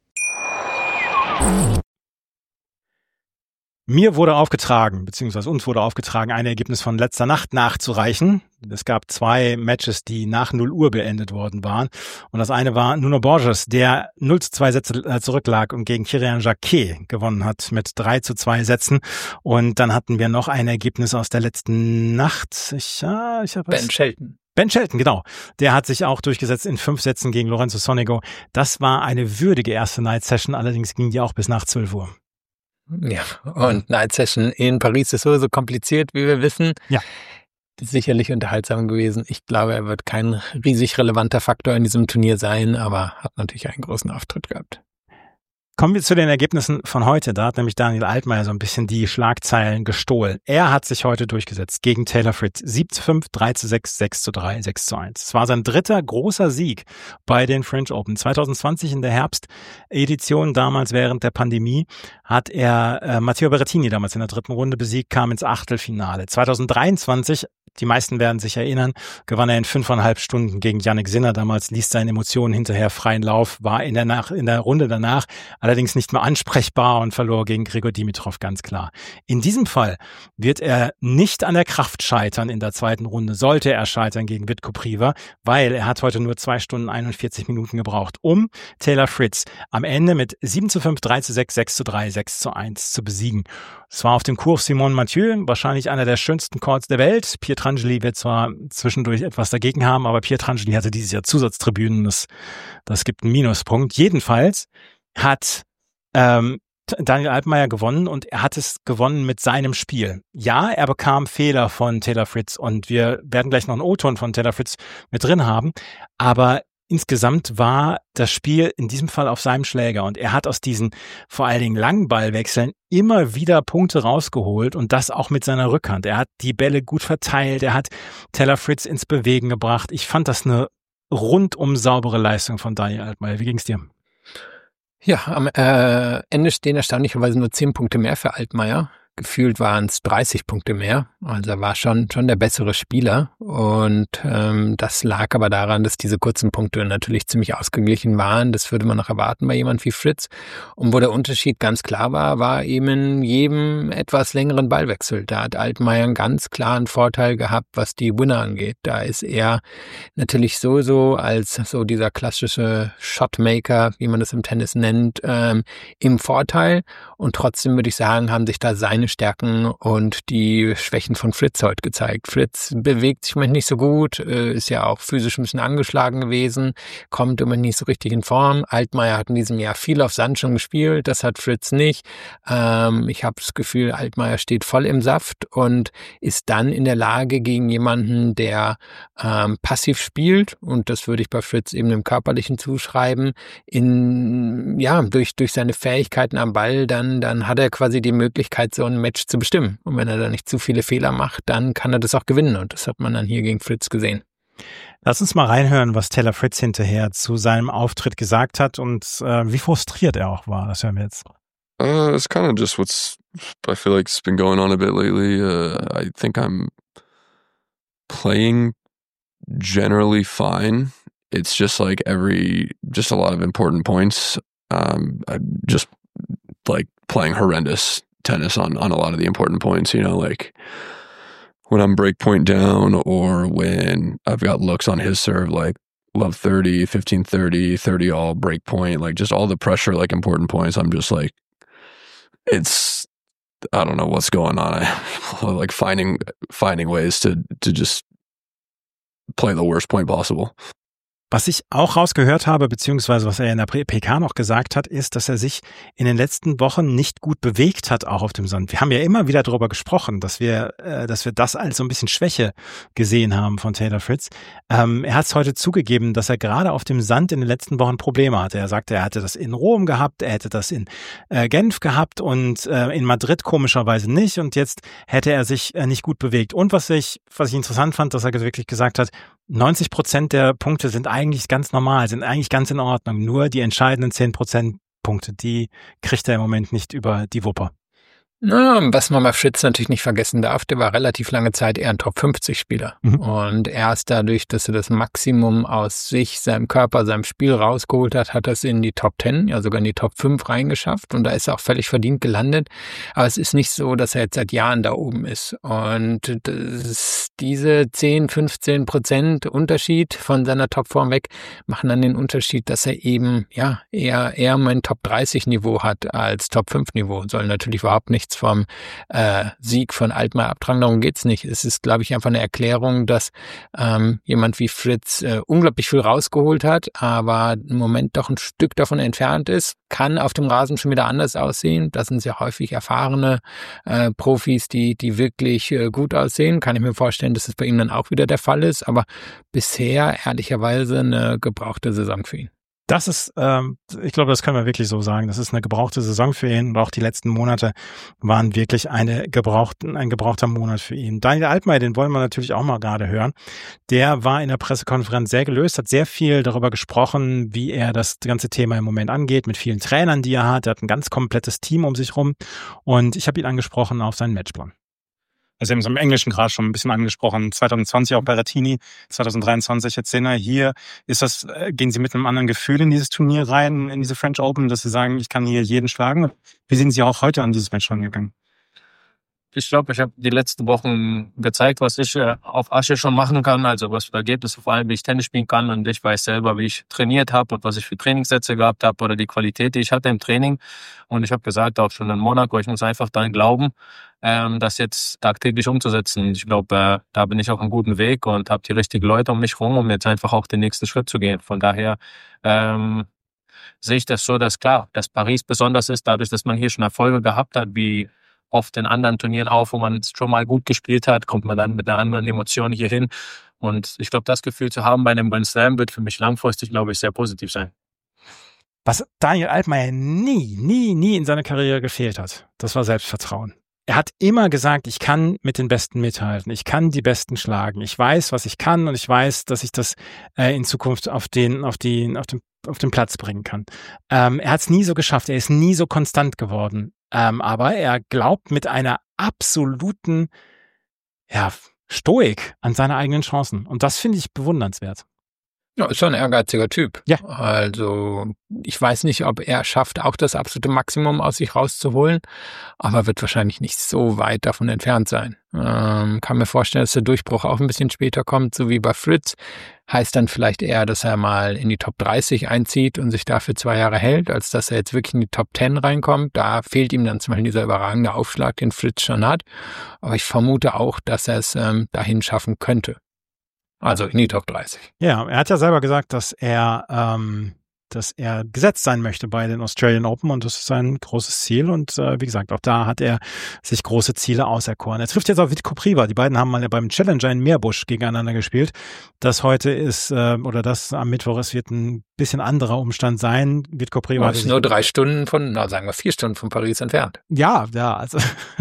Mir wurde aufgetragen, beziehungsweise uns wurde aufgetragen, ein Ergebnis von letzter Nacht nachzureichen. Es gab zwei Matches, die nach null Uhr beendet worden waren. Und das eine war Nuno Borges, der null zu zwei Sätze zurücklag und gegen Kirian Jacquet gewonnen hat mit drei zu zwei Sätzen. Und dann hatten wir noch ein Ergebnis aus der letzten Nacht. Ich, ah, ich hab Ben Shelton. Ben Shelton, genau. Der hat sich auch durchgesetzt in fünf Sätzen gegen Lorenzo Sonego. Das war eine würdige erste Night Session, allerdings ging die auch bis nach zwölf Uhr. Ja, und Night Session in Paris ist so kompliziert, wie wir wissen. Ja. Sicherlich unterhaltsam gewesen. Ich glaube, er wird kein riesig relevanter Faktor in diesem Turnier sein, aber hat natürlich einen großen Auftritt gehabt. Kommen wir zu den Ergebnissen von heute. Da hat nämlich Daniel Altmaier so ein bisschen die Schlagzeilen gestohlen. Er hat sich heute durchgesetzt gegen Taylor Fritz. sieben zu fünf, drei zu sechs, sechs zu drei, sechs zu eins. Es war sein dritter großer Sieg bei den French Open. zwanzig zwanzig in der Herbstedition, damals während der Pandemie, hat er äh, Matteo Berrettini damals in der dritten Runde besiegt, kam ins Achtelfinale. zwanzig dreiundzwanzig Die meisten werden sich erinnern, gewann er in fünfeinhalb Stunden gegen Jannik Sinner. Damals ließ seine Emotionen hinterher freien Lauf, war in der, Nach- in der Runde danach allerdings nicht mehr ansprechbar und verlor gegen Grigor Dimitrov, ganz klar. In diesem Fall wird er nicht an der Kraft scheitern in der zweiten Runde, sollte er scheitern gegen Vit Kopriva, weil er hat heute nur zwei Stunden einundvierzig Minuten gebraucht, um Taylor Fritz am Ende mit sieben zu fünf, drei zu sechs, sechs zu drei, sechs zu eins zu besiegen. Es war auf dem Kurs Simon Mathieu, wahrscheinlich einer der schönsten Courts der Welt. Pietrangeli wird zwar zwischendurch etwas dagegen haben, aber Pietrangeli hatte dieses Jahr Zusatztribünen, das, das gibt einen Minuspunkt. Jedenfalls hat ähm, Daniel Altmaier gewonnen und er hat es gewonnen mit seinem Spiel. Ja, er bekam Fehler von Taylor Fritz und wir werden gleich noch einen O-Ton von Taylor Fritz mit drin haben, aber insgesamt war das Spiel in diesem Fall auf seinem Schläger und er hat aus diesen vor allen Dingen langen Ballwechseln immer wieder Punkte rausgeholt und das auch mit seiner Rückhand. Er hat die Bälle gut verteilt, er hat Taylor Fritz ins Bewegen gebracht. Ich fand das eine rundum saubere Leistung von Daniel Altmaier. Wie ging's dir? Ja, am äh, Ende stehen erstaunlicherweise nur zehn Punkte mehr für Altmaier. Gefühlt waren es dreißig Punkte mehr, also er war schon schon der bessere Spieler und ähm, das lag aber daran, dass diese kurzen Punkte natürlich ziemlich ausgeglichen waren. Das würde man noch erwarten bei jemand wie Fritz. Und wo der Unterschied ganz klar war, war eben in jedem etwas längeren Ballwechsel. Da hat Altmaier einen ganz klaren Vorteil gehabt, was die Winner angeht. Da ist er natürlich sowieso als so dieser klassische Shotmaker, wie man es im Tennis nennt, ähm, im Vorteil. Und trotzdem würde ich sagen, haben sich da seine Stärken und die Schwächen von Fritz heute gezeigt. Fritz bewegt sich manchmal nicht so gut, ist ja auch physisch ein bisschen angeschlagen gewesen, kommt immer nicht so richtig in Form. Altmaier hat in diesem Jahr viel auf Sand schon gespielt, das hat Fritz nicht. Ähm, ich habe das Gefühl, Altmaier steht voll im Saft und ist dann in der Lage gegen jemanden, der ähm, passiv spielt, und das würde ich bei Fritz eben dem Körperlichen zuschreiben, in ja durch durch seine Fähigkeiten am Ball, dann dann hat er quasi die Möglichkeit, so ein Match zu bestimmen. Und wenn er da nicht zu viele Fehler macht, dann kann er das auch gewinnen. Und das hat man dann hier gegen Fritz gesehen. Lass uns mal reinhören, was Taylor Fritz hinterher zu seinem Auftritt gesagt hat und äh, wie frustriert er auch war. Das hören wir jetzt. Uh, it's kind of just what's, I feel like it's been going on a bit lately. Uh, I think I'm playing generally fine. It's just like every, just a lot of important points. Um, I just like playing horrendous tennis on, on a lot of the important points, you know, like when I'm break point down or when I've got looks on his serve, like love thirty, fifteen thirty, thirty all break point, like just all the pressure, like important points. I'm just like, it's, I don't know what's going on. I like finding, finding ways to, to just play the worst point possible. Was ich auch rausgehört habe, beziehungsweise was er in der P K noch gesagt hat, ist, dass er sich in den letzten Wochen nicht gut bewegt hat, auch auf dem Sand. Wir haben ja immer wieder darüber gesprochen, dass wir, äh, dass wir das als so ein bisschen Schwäche gesehen haben von Taylor Fritz. Ähm, er hat es heute zugegeben, dass er gerade auf dem Sand in den letzten Wochen Probleme hatte. Er sagte, er hatte das in Rom gehabt, er hätte das in äh, Genf gehabt und äh, in Madrid komischerweise nicht. Und jetzt hätte er sich äh, nicht gut bewegt. Und was ich, was ich interessant fand, dass er wirklich gesagt hat, neunzig Prozent der Punkte sind eigentlich ganz normal, sind eigentlich ganz in Ordnung. Nur die entscheidenden zehn Prozent Punkte, die kriegt er im Moment nicht über die Wupper. Na, was man bei Fritz natürlich nicht vergessen darf, der war relativ lange Zeit eher ein Top fünfzig Spieler. Mhm. Und erst dadurch, dass er das Maximum aus sich, seinem Körper, seinem Spiel rausgeholt hat, hat er es in die Top zehn, ja sogar in die Top fünf reingeschafft. Und da ist er auch völlig verdient gelandet. Aber es ist nicht so, dass er jetzt seit Jahren da oben ist. Und das, diese zehn, fünfzehn Prozent Unterschied von seiner Topform weg machen dann den Unterschied, dass er eben ja eher, eher mein Top dreißig Niveau hat als Top fünf Niveau. Soll natürlich überhaupt nichts vom äh, Sieg von Altmaier abtragen, darum geht's nicht. Es ist, glaube ich, einfach eine Erklärung, dass ähm, jemand wie Fritz äh, unglaublich viel rausgeholt hat, aber im Moment doch ein Stück davon entfernt ist. Kann auf dem Rasen schon wieder anders aussehen. Das sind sehr häufig erfahrene äh, Profis, die die wirklich äh, gut aussehen. Kann ich mir vorstellen, dass es bei ihm dann auch wieder der Fall ist, aber bisher ehrlicherweise eine gebrauchte Saison für ihn. Das ist, ähm, ich glaube, das können wir wirklich so sagen. Das ist eine gebrauchte Saison für ihn und auch die letzten Monate waren wirklich eine gebrauchten, ein gebrauchter Monat für ihn. Daniel Altmaier, den wollen wir natürlich auch mal gerade hören. Der war in der Pressekonferenz sehr gelöst, hat sehr viel darüber gesprochen, wie er das ganze Thema im Moment angeht, mit vielen Trainern, die er hat. Er hat ein ganz komplettes Team um sich rum und ich habe ihn angesprochen auf seinen Matchplan. Also im Englischen gerade schon ein bisschen angesprochen, zwanzig zwanzig auch Berrettini, zwanzig dreiundzwanzig jetzt Sinner. Hier ist das, gehen Sie mit einem anderen Gefühl in dieses Turnier rein, in diese French Open, dass Sie sagen, ich kann hier jeden schlagen. Wie sind Sie auch heute an dieses Match rangegangen? Ich glaube, ich habe die letzten Wochen gezeigt, was ich äh, auf Asche schon machen kann, also was für Ergebnisse, vor allem wie ich Tennis spielen kann, und ich weiß selber, wie ich trainiert habe und was ich für Trainingssätze gehabt habe oder die Qualität, die ich hatte im Training. Und ich habe gesagt, auch schon in Monaco, ich muss einfach daran glauben, ähm, das jetzt tagtäglich umzusetzen. Ich glaube, äh, da bin ich auf einem guten Weg und habe die richtigen Leute um mich rum, um jetzt einfach auch den nächsten Schritt zu gehen. Von daher ähm, sehe ich das so, dass klar, dass Paris besonders ist, dadurch, dass man hier schon Erfolge gehabt hat, wie oft in anderen Turnieren auf, wo man schon mal gut gespielt hat, kommt man dann mit einer anderen Emotion hier hin. Und ich glaube, das Gefühl zu haben bei einem Grand Slam wird für mich langfristig, glaube ich, sehr positiv sein. Was Daniel Altmaier nie, nie, nie in seiner Karriere gefehlt hat, das war Selbstvertrauen. Er hat immer gesagt, ich kann mit den Besten mithalten, ich kann die Besten schlagen, ich weiß, was ich kann und ich weiß, dass ich das äh, in Zukunft auf den, auf den, auf den, auf den Platz bringen kann. Ähm, er hat es nie so geschafft, er ist nie so konstant geworden. Ähm, aber er glaubt mit einer absoluten ja, Stoik an seine eigenen Chancen. Und das finde ich bewundernswert. Ja, ist schon ein ehrgeiziger Typ. Ja. Also ich weiß nicht, ob er schafft, auch das absolute Maximum aus sich rauszuholen, aber wird wahrscheinlich nicht so weit davon entfernt sein. Ähm, kann mir vorstellen, dass der Durchbruch auch ein bisschen später kommt, so wie bei Fritz. Heißt dann vielleicht eher, dass er mal in die Top dreißig einzieht und sich dafür zwei Jahre hält, als dass er jetzt wirklich in die Top zehn reinkommt. Da fehlt ihm dann zum Beispiel dieser überragende Aufschlag, den Fritz schon hat. Aber ich vermute auch, dass er es ähm, dahin schaffen könnte. Also in die Top dreißig. Ja, er hat ja selber gesagt, dass er, ähm, dass er gesetzt sein möchte bei den Australian Open und das ist sein großes Ziel und äh, wie gesagt, auch da hat er sich große Ziele auserkoren. Er trifft jetzt auf Vit Kopriva. Die beiden haben mal beim Challenger in Meerbusch gegeneinander gespielt. Das heute ist, äh, oder das am Mittwoch, es wird ein bisschen anderer Umstand sein. Vit Kopriva ist nur drei Stunden von, na sagen wir vier Stunden von Paris entfernt. Ja, ja, also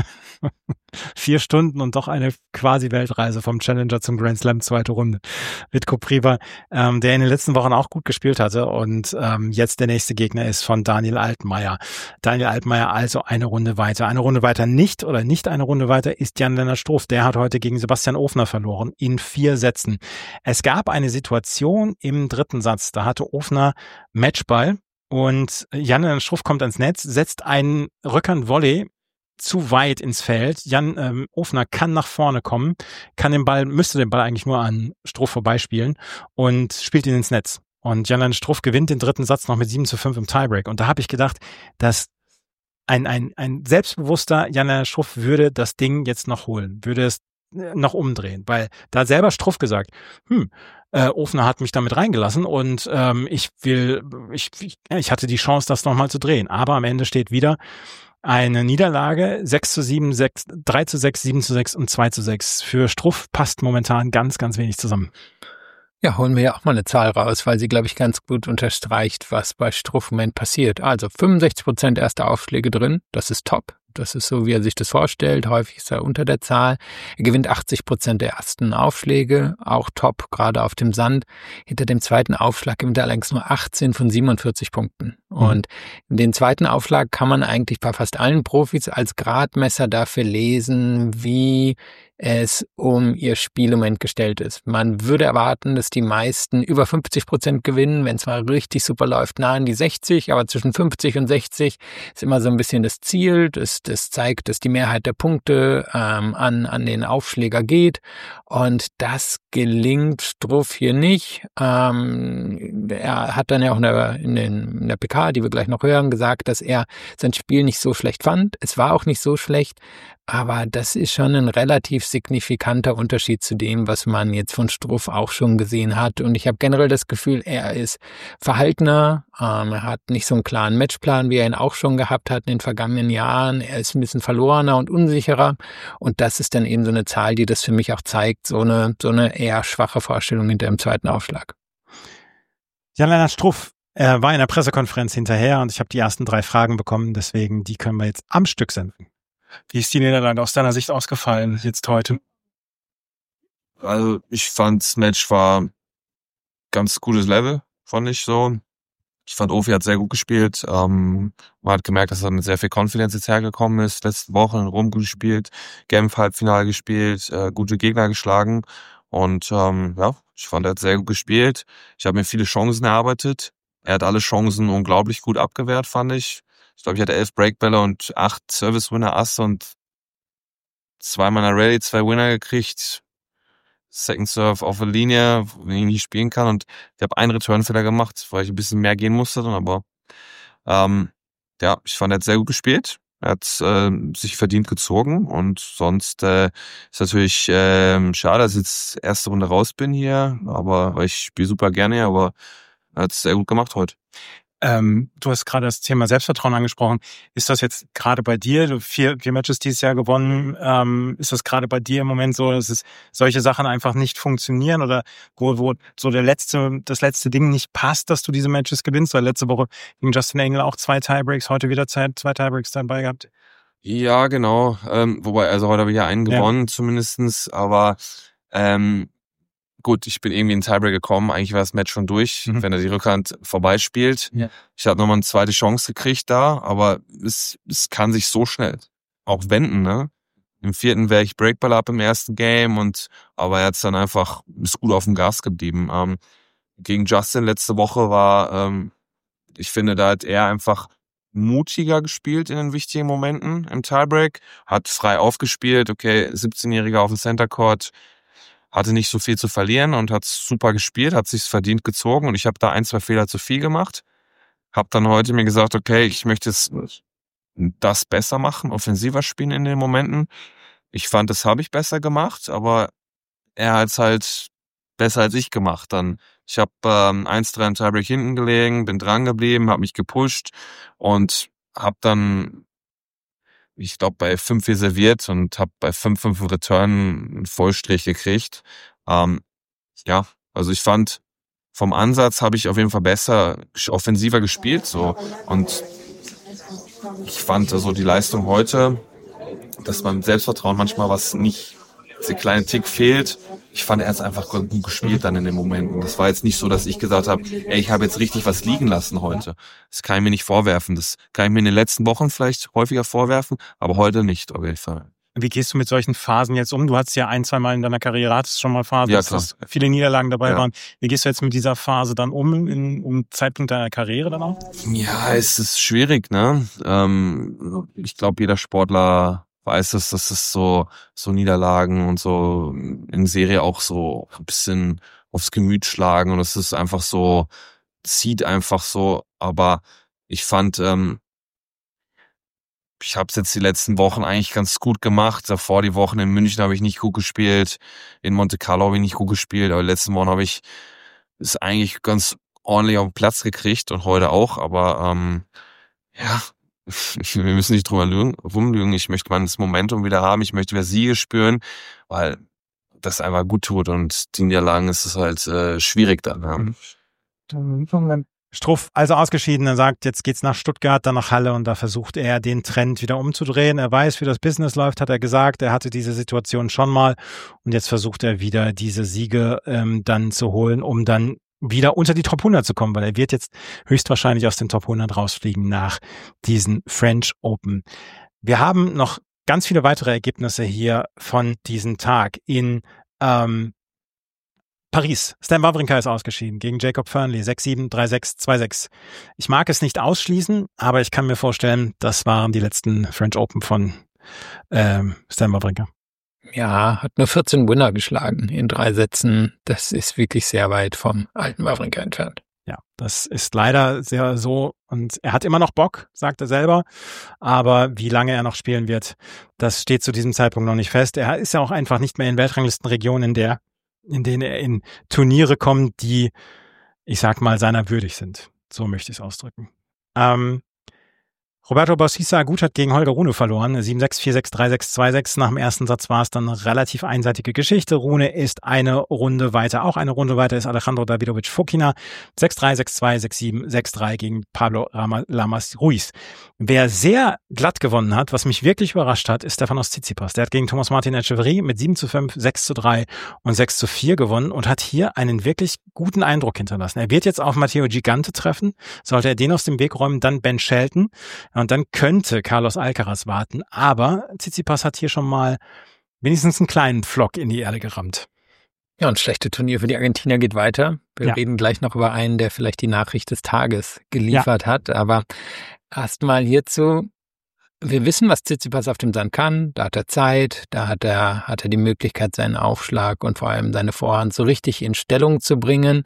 vier Stunden und doch eine quasi Weltreise vom Challenger zum Grand Slam, zweite Runde. Vit Kopriva, ähm, der in den letzten Wochen auch gut gespielt hatte und ähm, jetzt der nächste Gegner ist von Daniel Altmaier. Daniel Altmaier also eine Runde weiter. Eine Runde weiter nicht oder nicht eine Runde weiter ist Jan-Lennart Struff. Der hat heute gegen Sebastian Ofner verloren in vier Sätzen. Es gab eine Situation im dritten Satz, da hatte Ofner Matchball und Jan-Lennart Struff kommt ans Netz, setzt einen Rückhand-Volley zu weit ins Feld. Jan ähm, Ofner kann nach vorne kommen, kann den Ball, müsste den Ball eigentlich nur an Struff vorbeispielen und spielt ihn ins Netz. Und Jan Struff gewinnt den dritten Satz noch mit sieben zu fünf im Tiebreak. Und da habe ich gedacht, dass ein, ein, ein selbstbewusster Jan Struff würde das Ding jetzt noch holen, würde es noch umdrehen, weil da selber Struff gesagt, hm, äh, Ofner hat mich damit reingelassen und ähm, ich will, ich, ich, ich hatte die Chance, das nochmal zu drehen. Aber am Ende steht wieder eine Niederlage, sechs zu sieben, sechs, drei zu sechs, sieben zu sechs und zwei zu sechs. Für Struff passt momentan ganz, ganz wenig zusammen. Ja, holen wir ja auch mal eine Zahl raus, weil sie, glaube ich, ganz gut unterstreicht, was bei Struff im Moment passiert. Also fünfundsechzig Prozent erste Aufschläge drin, das ist top. Das ist so, wie er sich das vorstellt. Häufig ist er unter der Zahl. Er gewinnt achtzig Prozent der ersten Aufschläge, auch top, gerade auf dem Sand. Hinter dem zweiten Aufschlag gewinnt er allerdings nur achtzehn von siebenundvierzig Punkten. Mhm. Und den zweiten Aufschlag kann man eigentlich bei fast allen Profis als Gradmesser dafür lesen, wie es um ihr Spiel im Moment gestellt ist. Man würde erwarten, dass die meisten über fünfzig Prozent gewinnen, wenn es mal richtig super läuft, nah an die sechzig, aber zwischen fünfzig und sechzig ist immer so ein bisschen das Ziel. Das, das zeigt, dass die Mehrheit der Punkte ähm, an, an den Aufschläger geht und das gelingt Struff hier nicht. Ähm, er hat dann ja auch in der, in, den, in der P K, die wir gleich noch hören, gesagt, dass er sein Spiel nicht so schlecht fand. Es war auch nicht so schlecht, aber das ist schon ein relativ signifikanter Unterschied zu dem, was man jetzt von Struff auch schon gesehen hat. Und ich habe generell das Gefühl, er ist verhaltener, ähm, er hat nicht so einen klaren Matchplan, wie er ihn auch schon gehabt hat in den vergangenen Jahren. Er ist ein bisschen verlorener und unsicherer. Und das ist dann eben so eine Zahl, die das für mich auch zeigt, so eine, so eine eher schwache Vorstellung hinter dem zweiten Aufschlag. Jan-Lennart Struff er war in der Pressekonferenz hinterher und ich habe die ersten drei Fragen bekommen, deswegen die können wir jetzt am Stück senden. Wie ist die Niederlande aus deiner Sicht ausgefallen jetzt heute? Also ich fand, das Match war ganz gutes Level, fand ich so. Ich fand, Ofi hat sehr gut gespielt. Ähm, man hat gemerkt, dass er mit sehr viel Confidence jetzt hergekommen ist. Letzte Woche in Rom gut gespielt, Genf Halbfinale gespielt, äh, gute Gegner geschlagen. Und ähm, ja, ich fand, er hat sehr gut gespielt. Ich habe mir viele Chancen erarbeitet. Er hat alle Chancen unglaublich gut abgewehrt, fand ich. Ich glaube, ich hatte elf Breakbälle und acht Service-Winner Ass und zweimal in der Rallye zwei Winner gekriegt. Second Serve auf der Linie, wenn ich nicht spielen kann. Und ich habe einen Return-Fehler gemacht, weil ich ein bisschen mehr gehen musste. Aber ähm, ja, ich fand, er hat sehr gut gespielt. Er hat äh, sich verdient gezogen. Und sonst äh, ist natürlich äh, schade, dass ich jetzt erste Runde raus bin hier. Aber weil ich spiele super gerne, aber er hat es sehr gut gemacht heute. Ähm, du hast gerade das Thema Selbstvertrauen angesprochen. Ist das jetzt gerade bei dir, du vier, vier Matches dieses Jahr gewonnen, ähm, ist das gerade bei dir im Moment so, dass es solche Sachen einfach nicht funktionieren oder wo, wo so der letzte, das letzte Ding nicht passt, dass du diese Matches gewinnst? Weil letzte Woche gegen Justin Engel auch zwei Tiebreaks, heute wieder zwei, zwei Tiebreaks dabei gehabt. Ja, genau. Ähm, wobei, also heute habe ich ja einen Ja. gewonnen zumindestens, aber ähm, gut, ich bin irgendwie in den Tiebreak gekommen. Eigentlich war das Match schon durch, Mhm. wenn er die Rückhand vorbeispielt. Ja. Ich habe nochmal eine zweite Chance gekriegt da, aber es, es kann sich so schnell auch wenden, ne? Im vierten wäre ich Breakball ab im ersten Game und aber er hat dann einfach, ist gut auf dem Gas geblieben. Ähm, gegen Justin letzte Woche war, ähm, ich finde, da hat er einfach mutiger gespielt in den wichtigen Momenten im Tiebreak, hat frei aufgespielt, okay, siebzehnjähriger auf dem Center Court, hatte nicht so viel zu verlieren und hat super gespielt, hat sich's verdient gezogen und ich habe da ein, zwei Fehler zu viel gemacht. Hab dann heute mir gesagt, okay, ich möchte jetzt das besser machen, offensiver spielen in den Momenten. Ich fand, das habe ich besser gemacht, aber er hat's halt besser als ich gemacht. Dann ich habe ähm, eins drei im Tiebreak hinten gelegen, bin dran geblieben, habe mich gepusht und habe dann ich glaube, bei fünf vier serviert und habe bei fünf fünf einen Return einen Vollstrich gekriegt. Ähm, ja, also ich fand, vom Ansatz habe ich auf jeden Fall besser, offensiver gespielt. So. Und ich fand also die Leistung heute, dass beim Selbstvertrauen manchmal was nicht, der kleine Tick fehlt. Ich fand, er hat es einfach gut gespielt dann in den Momenten. Das war jetzt nicht so, dass ich gesagt habe, ey, ich habe jetzt richtig was liegen lassen heute. Das kann ich mir nicht vorwerfen. Das kann ich mir in den letzten Wochen vielleicht häufiger vorwerfen, aber heute nicht auf jeden Fall. Wie gehst du mit solchen Phasen jetzt um? Du hattest ja ein, zwei Mal in deiner Karriere, hattest schon mal Phasen, Ja, dass klar. das viele Niederlagen dabei Ja. waren. Wie gehst du jetzt mit dieser Phase dann um, in, um Zeitpunkt deiner Karriere dann auch? Ja, es ist schwierig, ne? Ähm, ich glaube, jeder Sportler weiß es, dass es so so Niederlagen und so in Serie auch so ein bisschen aufs Gemüt schlagen und es ist einfach so, zieht einfach so. Aber ich fand, ähm, ich habe es jetzt die letzten Wochen eigentlich ganz gut gemacht. Davor die Wochen in München habe ich nicht gut gespielt, in Monte Carlo habe ich nicht gut gespielt, aber die letzten Wochen habe ich es eigentlich ganz ordentlich auf den Platz gekriegt und heute auch. Aber ähm, ja, wir müssen nicht drüber lügen, rumlügen. Ich möchte mal das Momentum wieder haben. Ich möchte wieder Siege spüren, weil das einfach gut tut. Und die Niederlagen ist es halt äh, schwierig dann. Ja. Mhm. Struff, also ausgeschieden, er sagt, jetzt geht's nach Stuttgart, dann nach Halle und da versucht er, den Trend wieder umzudrehen. Er weiß, wie das Business läuft, hat er gesagt. Er hatte diese Situation schon mal und jetzt versucht er wieder, diese Siege ähm, dann zu holen, um dann wieder unter die Top hundert zu kommen, weil er wird jetzt höchstwahrscheinlich aus den Top hundert rausfliegen nach diesen French Open. Wir haben noch ganz viele weitere Ergebnisse hier von diesem Tag in ähm, Paris. Stan Wawrinka ist ausgeschieden gegen Jacob Fernley. sechs sieben, drei sechs, zwei sechs. Ich mag es nicht ausschließen, aber ich kann mir vorstellen, das waren die letzten French Open von ähm, Stan Wawrinka. Ja, hat nur vierzehn Winner geschlagen in drei Sätzen. Das ist wirklich sehr weit vom alten Wawrinka entfernt. Ja, das ist leider sehr so. Und er hat immer noch Bock, sagt er selber. Aber wie lange er noch spielen wird, das steht zu diesem Zeitpunkt noch nicht fest. Er ist ja auch einfach nicht mehr in Weltranglistenregionen, in der in denen er in Turniere kommt, die, ich sag mal, seiner würdig sind. So möchte ich es ausdrücken. Ähm, Roberto Bautista Agut hat gegen Holger Rune verloren. sieben sechs, vier sechs, drei sechs, zwei sechs. Nach dem ersten Satz war es dann eine relativ einseitige Geschichte. Rune ist eine Runde weiter. Auch eine Runde weiter ist Alejandro Davidovich Fokina. sechs drei, sechs zwei, sechs sieben, sechs drei gegen Pablo Lamas Ruiz. Wer sehr glatt gewonnen hat, was mich wirklich überrascht hat, ist Stefanos Tsitsipas. Der hat gegen Thomas Martin Etcheverry mit sieben zu fünf, sechs zu drei und sechs zu vier gewonnen und hat hier einen wirklich guten Eindruck hinterlassen. Er wird jetzt auf Matteo Gigante treffen. Sollte er den aus dem Weg räumen, dann Ben Shelton. Und dann könnte Carlos Alcaraz warten. Aber Tsitsipas hat hier schon mal wenigstens einen kleinen Flock in die Erde gerammt. Ja, und schlechte Turnier für die Argentinier geht weiter. Wir Ja. reden gleich noch über einen, der vielleicht die Nachricht des Tages geliefert hat. Aber erstmal hierzu. Wir wissen, was Tsitsipas auf dem Sand kann. Da hat er Zeit, da hat er, hat er die Möglichkeit, seinen Aufschlag und vor allem seine Vorhand so richtig in Stellung zu bringen.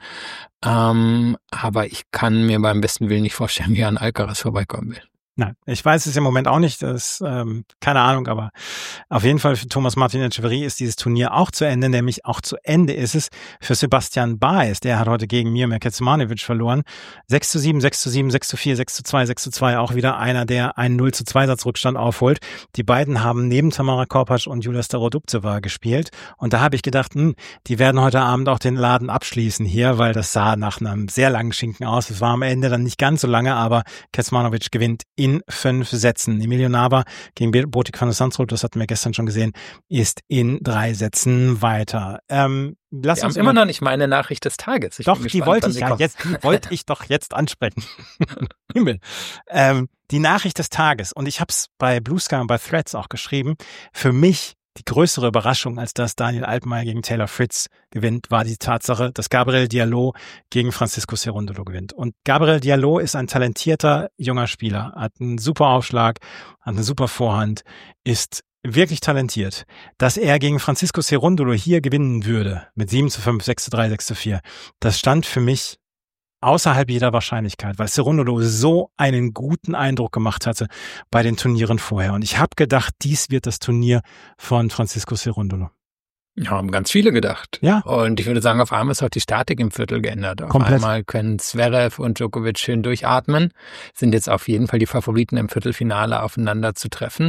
Ähm, aber ich kann mir beim besten Willen nicht vorstellen, wie er an Alcaraz vorbeikommen will. Nein, ich weiß es im Moment auch nicht, das ähm, keine Ahnung, aber auf jeden Fall für Thomas Martin Etcheverry ist dieses Turnier auch zu Ende, nämlich auch zu Ende ist es für Sebastian Baez, der hat heute gegen Miomir Kecmanovic verloren, sechs zu sieben, sechs zu sieben, sechs zu vier, sechs zu zwei, sechs zu zwei, auch wieder einer, der einen null zu zwei Satz Rückstand aufholt. Die beiden haben neben Tamara Korpac und Julia Starodubtseva gespielt und da habe ich gedacht, hm, die werden heute Abend auch den Laden abschließen hier, weil das sah nach einem sehr langen Schinken aus. Es war am Ende dann nicht ganz so lange, aber Kecmanovic gewinnt in fünf Sätzen. Emilio Nava gegen Botic van der Sandroep, das hatten wir gestern schon gesehen, ist in drei Sätzen weiter. Ähm, lass Wir uns haben immer noch nicht meine Nachricht des Tages. Ich doch, bin die gespannt, wollte wann ich sie ja kommt. jetzt, die wollte ich doch jetzt ansprechen. Himmel. Ähm, die Nachricht des Tages. Und ich habe es bei Blue Sky und bei Threads auch geschrieben. Für mich die größere Überraschung, als dass Daniel Altmaier gegen Taylor Fritz gewinnt, war die Tatsache, dass Gabriel Diallo gegen Francisco Cerundolo gewinnt. Und Gabriel Diallo ist ein talentierter junger Spieler, hat einen super Aufschlag, hat eine super Vorhand, ist wirklich talentiert. Dass er gegen Francisco Cerundolo hier gewinnen würde, mit sieben zu fünf, sechs zu drei, sechs zu vier, das stand für mich außerhalb jeder Wahrscheinlichkeit, weil Cerundolo so einen guten Eindruck gemacht hatte bei den Turnieren vorher. Und ich habe gedacht, dies wird das Turnier von Francisco Cerundolo. Ja, haben ganz viele gedacht. Ja. Und ich würde sagen, auf einmal ist auch die Statik im Viertel geändert. Auf Komplett. einmal können Zverev und Djokovic schön durchatmen, sind jetzt auf jeden Fall die Favoriten im Viertelfinale aufeinander zu treffen.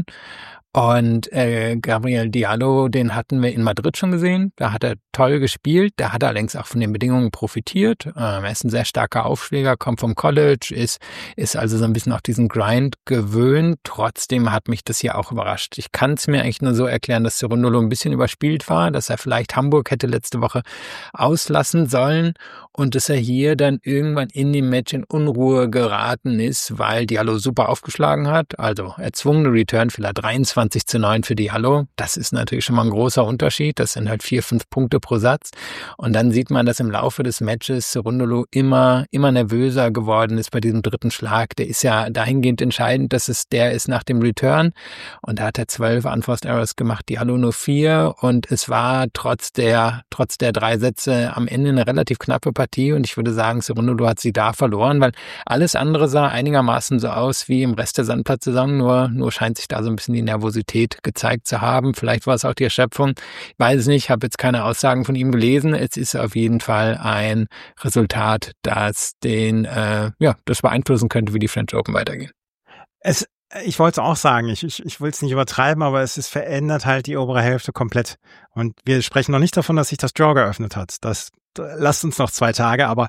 Und äh, Gabriel Diallo, den hatten wir in Madrid schon gesehen. Da hat er toll gespielt. Da hat er allerdings auch von den Bedingungen profitiert. Ähm, er ist ein sehr starker Aufschläger, kommt vom College, ist ist also so ein bisschen auf diesen Grind gewöhnt. Trotzdem hat mich das hier auch überrascht. Ich kann es mir eigentlich nur so erklären, dass Cerundolo ein bisschen überspielt war, dass er vielleicht Hamburg hätte letzte Woche auslassen sollen und dass er hier dann irgendwann in dem Match in Unruhe geraten ist, weil Diallo super aufgeschlagen hat. Also erzwungene Return-Fehler, dreiundzwanzig zu neun für Diallo. Das ist natürlich schon mal ein großer Unterschied. Das sind halt vier, fünf Punkte pro Satz. Und dann sieht man, dass im Laufe des Matches Cerundolo immer, immer nervöser geworden ist bei diesem dritten Schlag. Der ist ja dahingehend entscheidend, dass es der ist nach dem Return. Und da hat er zwölf Unforced Errors gemacht, Diallo nur vier. Und es war trotz der, trotz der drei Sätze am Ende eine relativ knappe Partie. Und ich würde sagen, Cerundolo hat sie da verloren, weil alles andere sah einigermaßen so aus wie im Rest der Sandplatzsaison. Nur, nur scheint sich da so ein bisschen die Nervosität gezeigt zu haben. Vielleicht war es auch die Erschöpfung. Ich weiß es nicht, ich habe jetzt keine Aussagen von ihm gelesen. Es ist auf jeden Fall ein Resultat, das den, äh, ja, das beeinflussen könnte, wie die French Open weitergehen. Es, ich wollte es auch sagen, ich, ich, ich will es nicht übertreiben, aber es ist verändert halt die obere Hälfte komplett. Und wir sprechen noch nicht davon, dass sich das Draw geöffnet hat. Das lasst uns noch zwei Tage, aber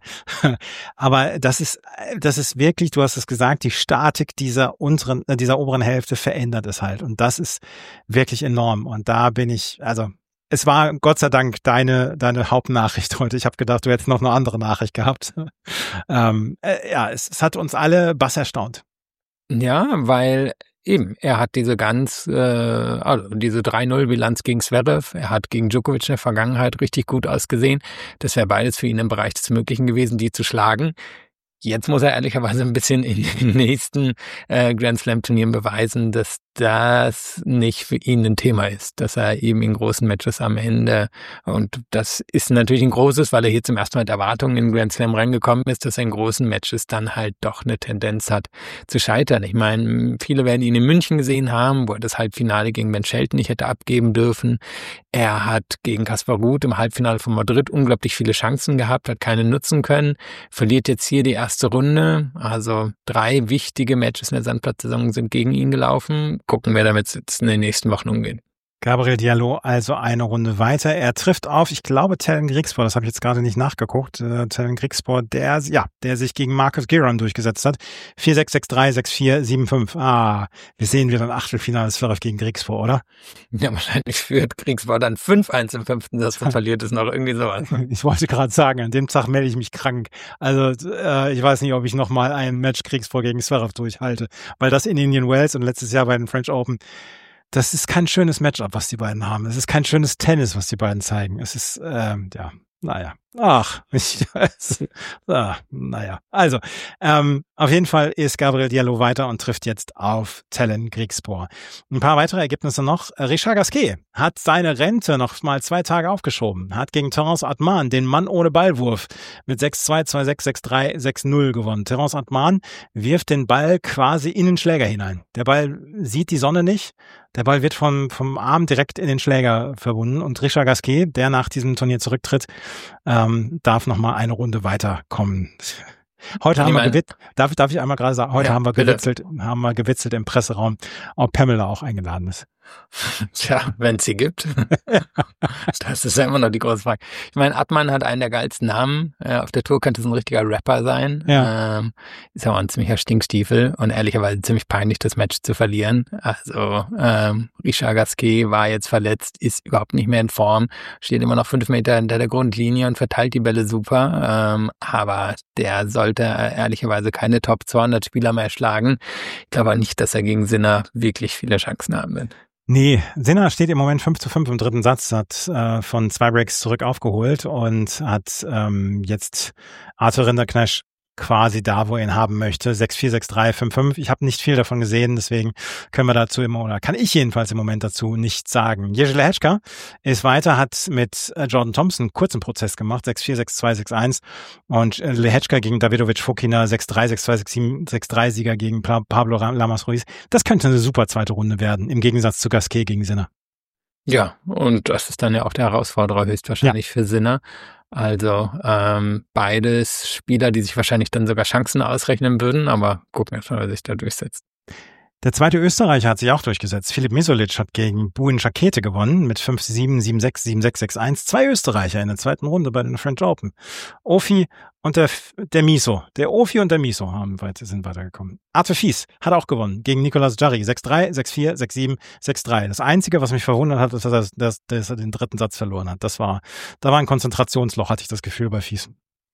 aber das ist das ist wirklich, du hast es gesagt, die Statik dieser unteren dieser oberen Hälfte verändert es halt und das ist wirklich enorm und da bin ich, also es war Gott sei Dank deine deine Hauptnachricht heute. Ich habe gedacht, du hättest noch eine andere Nachricht gehabt. ähm, äh, ja, es, es hat uns alle bass erstaunt. Ja, weil eben, er hat diese ganz, äh, also diese drei null Bilanz gegen Zverev, er hat gegen Djokovic in der Vergangenheit richtig gut ausgesehen. Das wäre beides für ihn im Bereich des Möglichen gewesen, die zu schlagen. Jetzt muss er ehrlicherweise ein bisschen in den nächsten äh, Grand Slam Turnieren beweisen, dass das nicht für ihn ein Thema ist, dass er eben in großen Matches am Ende, und das ist natürlich ein großes, weil er hier zum ersten Mal mit Erwartungen in Grand Slam reingekommen ist, dass er in großen Matches dann halt doch eine Tendenz hat zu scheitern. Ich meine, viele werden ihn in München gesehen haben, wo er das Halbfinale gegen Ben Shelton nicht hätte abgeben dürfen. Er hat gegen Kaspar Ruud im Halbfinale von Madrid unglaublich viele Chancen gehabt, hat keine nutzen können, verliert jetzt hier die erste erste Runde. Also drei wichtige Matches in der Sandplatzsaison sind gegen ihn gelaufen. Gucken, wer damit jetzt in den nächsten Wochen umgeht. Gabriel Diallo also eine Runde weiter. Er trifft auf, ich glaube, Tellen Griegspoor, das habe ich jetzt gerade nicht nachgeguckt. Äh, Tellen Griegspoor, der, ja, der sich gegen Marcus Giron durchgesetzt hat. vier sechs, sechs drei, sechs vier, sieben fünf. Ah, wir sehen wieder ein Achtelfinale Zverev gegen Griegspoor, oder? Ja, wahrscheinlich führt Griegspoor dann fünf eins im fünften Satz und verliert es noch irgendwie sowas. Ich wollte gerade sagen, an dem Tag melde ich mich krank. Also äh, ich weiß nicht, ob ich nochmal ein Match Griegspoor gegen Zverev durchhalte, weil das in Indian Wells und letztes Jahr bei den French Open, das ist kein schönes Matchup, was die beiden haben. Es ist kein schönes Tennis, was die beiden zeigen. Es ist, ähm, ja, naja. Ach, ich, ah, naja. Also, ähm, auf jeden Fall ist Gabriel Diallo weiter und trifft jetzt auf Tellen Griegspoor. Ein paar weitere Ergebnisse noch. Richard Gasquet hat seine Rente noch mal zwei Tage aufgeschoben, hat gegen Terence Atman, den Mann ohne Ballwurf, mit sechs zwei, zwei sechs, sechs drei, sechs null gewonnen. Terence Atman wirft den Ball quasi in den Schläger hinein. Der Ball sieht die Sonne nicht. Der Ball wird vom, vom Arm direkt in den Schläger verbunden. Und Richard Gasquet, der nach diesem Turnier zurücktritt, ähm, darf noch mal eine Runde weiterkommen. Heute haben wir gewitzelt, darf, darf ich einmal gerade sagen, heute ja, haben wir gewitzelt, haben wir gewitzelt im Presseraum, ob Pamela auch eingeladen ist. Tja, wenn es sie gibt. Das ist ja immer noch die große Frage. Ich meine, Atman hat einen der geilsten Namen. Äh, auf der Tour könnte es ein richtiger Rapper sein. Ja. Ähm, ist aber ein ziemlicher Stinkstiefel und ehrlicherweise ziemlich peinlich, das Match zu verlieren. Also ähm, Richard Gasquet war jetzt verletzt, ist überhaupt nicht mehr in Form, steht immer noch fünf Meter hinter der Grundlinie und verteilt die Bälle super. Ähm, aber der sollte ehrlicherweise keine Top zweihundert Spieler mehr schlagen. Ich glaube nicht, dass er gegen Sinner wirklich viele Chancen haben wird. Nee, Sinner steht im Moment fünf zu fünf im dritten Satz, hat äh, von zwei Breaks zurück aufgeholt und hat ähm, jetzt Arthur Rinderknecht quasi da, wo er ihn haben möchte. sechs vier, sechs drei, fünf fünf. Ich habe nicht viel davon gesehen, deswegen können wir dazu immer, oder kann ich jedenfalls im Moment dazu nichts sagen. Jerzy Lehečka ist weiter, hat mit Jordan Thompson einen kurzen Prozess gemacht, sechs vier, sechs zwei, sechs eins und Lehečka gegen Davidovic Fokina, sechs drei, sechs zwei, sechs sieben, sechs drei Sieger gegen Pablo Lamas Ruiz. Das könnte eine super zweite Runde werden, im Gegensatz zu Gasquet gegen Sinner. Ja, und das ist dann ja auch der Herausforderer höchstwahrscheinlich ja. für Sinner. Also ähm, beides Spieler, die sich wahrscheinlich dann sogar Chancen ausrechnen würden, aber gucken erst mal, wer sich da durchsetzt. Der zweite Österreicher hat sich auch durchgesetzt. Filip Misolic hat gegen Buin Schakete gewonnen mit fünf sieben, sieben sechs, sieben sechs, sechs eins. Zwei Österreicher in der zweiten Runde bei den French Open. Ofi und der, der Miso. Der Ofi und der Miso haben weiter, sind weitergekommen. Arthur Fies hat auch gewonnen gegen Nicolas Jarry. sechs drei, sechs vier, sechs sieben, sechs drei. Das Einzige, was mich verwundert hat, ist, dass er, dass, dass er den dritten Satz verloren hat. Das war, da war ein Konzentrationsloch, hatte ich das Gefühl bei Fies.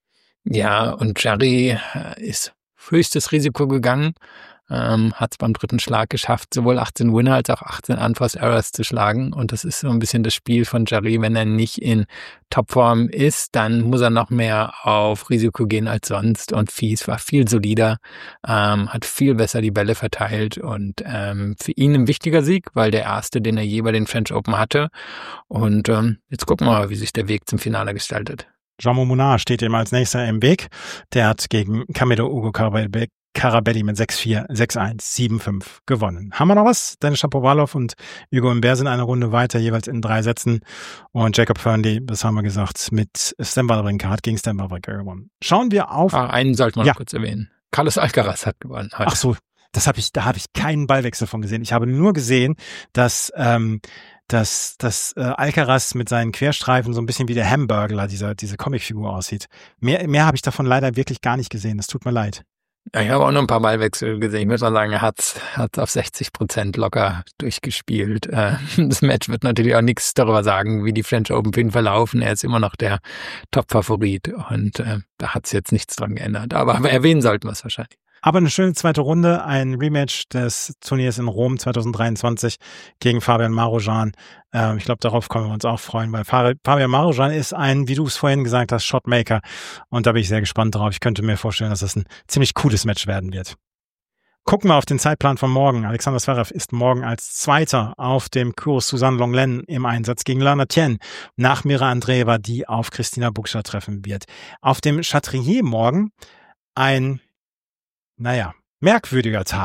Ja, und Jarry ist höchstes Risiko gegangen. Ähm, hat es beim dritten Schlag geschafft, sowohl achtzehn Winner als auch achtzehn Unforced Errors zu schlagen. Und das ist so ein bisschen das Spiel von Jarry. Wenn er nicht in Topform ist, dann muss er noch mehr auf Risiko gehen als sonst. Und Fies war viel solider, ähm, hat viel besser die Bälle verteilt. Und ähm, für ihn ein wichtiger Sieg, weil der erste, den er je bei den French Open hatte. Und ähm, jetzt gucken wir mal, wie sich der Weg zum Finale gestaltet. Jaume Munar steht ihm als nächster im Weg. Der hat gegen Camilo Ugo Carabelli Carabelli mit sechs vier, sechs eins, sieben fünf gewonnen. Haben wir noch was? Denis Shapovalov und Hugo Humbert sind eine Runde weiter, jeweils in drei Sätzen. Und Jacob Fernley, das haben wir gesagt, mit Stan Wawrinka hat gegen Stan Wawrinka gewonnen. Schauen wir auf... Ah, einen sollten wir noch ja. kurz erwähnen. Carlos Alcaraz hat gewonnen heute. Ach so, das habe ich, da habe ich keinen Ballwechsel von gesehen. Ich habe nur gesehen, dass... Ähm, dass, dass äh, Alcaraz mit seinen Querstreifen so ein bisschen wie der Hamburglar, dieser, diese Comicfigur aussieht. Mehr, mehr habe ich davon leider wirklich gar nicht gesehen. Das tut mir leid. Ja, ich habe auch noch ein paar Ballwechsel gesehen. Ich muss mal sagen, er hat es auf sechzig Prozent locker durchgespielt. Äh, das Match wird natürlich auch nichts darüber sagen, wie die French Open für ihn verlaufen. Er ist immer noch der Top-Favorit und äh, da hat es jetzt nichts dran geändert. Aber, aber erwähnen sollten wir es wahrscheinlich. Aber eine schöne zweite Runde, ein Rematch des Turniers in Rom zwanzig dreiundzwanzig gegen Fabian Marozsan. Ähm, ich glaube, darauf können wir uns auch freuen, weil Fabian Marozsan ist ein, wie du es vorhin gesagt hast, Shotmaker. Und da bin ich sehr gespannt drauf. Ich könnte mir vorstellen, dass das ein ziemlich cooles Match werden wird. Gucken wir auf den Zeitplan von morgen. Alexander Zverev ist morgen als Zweiter auf dem Kurs Suzanne Lenglen im Einsatz gegen Lana Tien nach Mira Andreeva, die auf Christina Bukscher treffen wird. Auf dem Chatrier morgen ein... Naja, merkwürdiger Tag.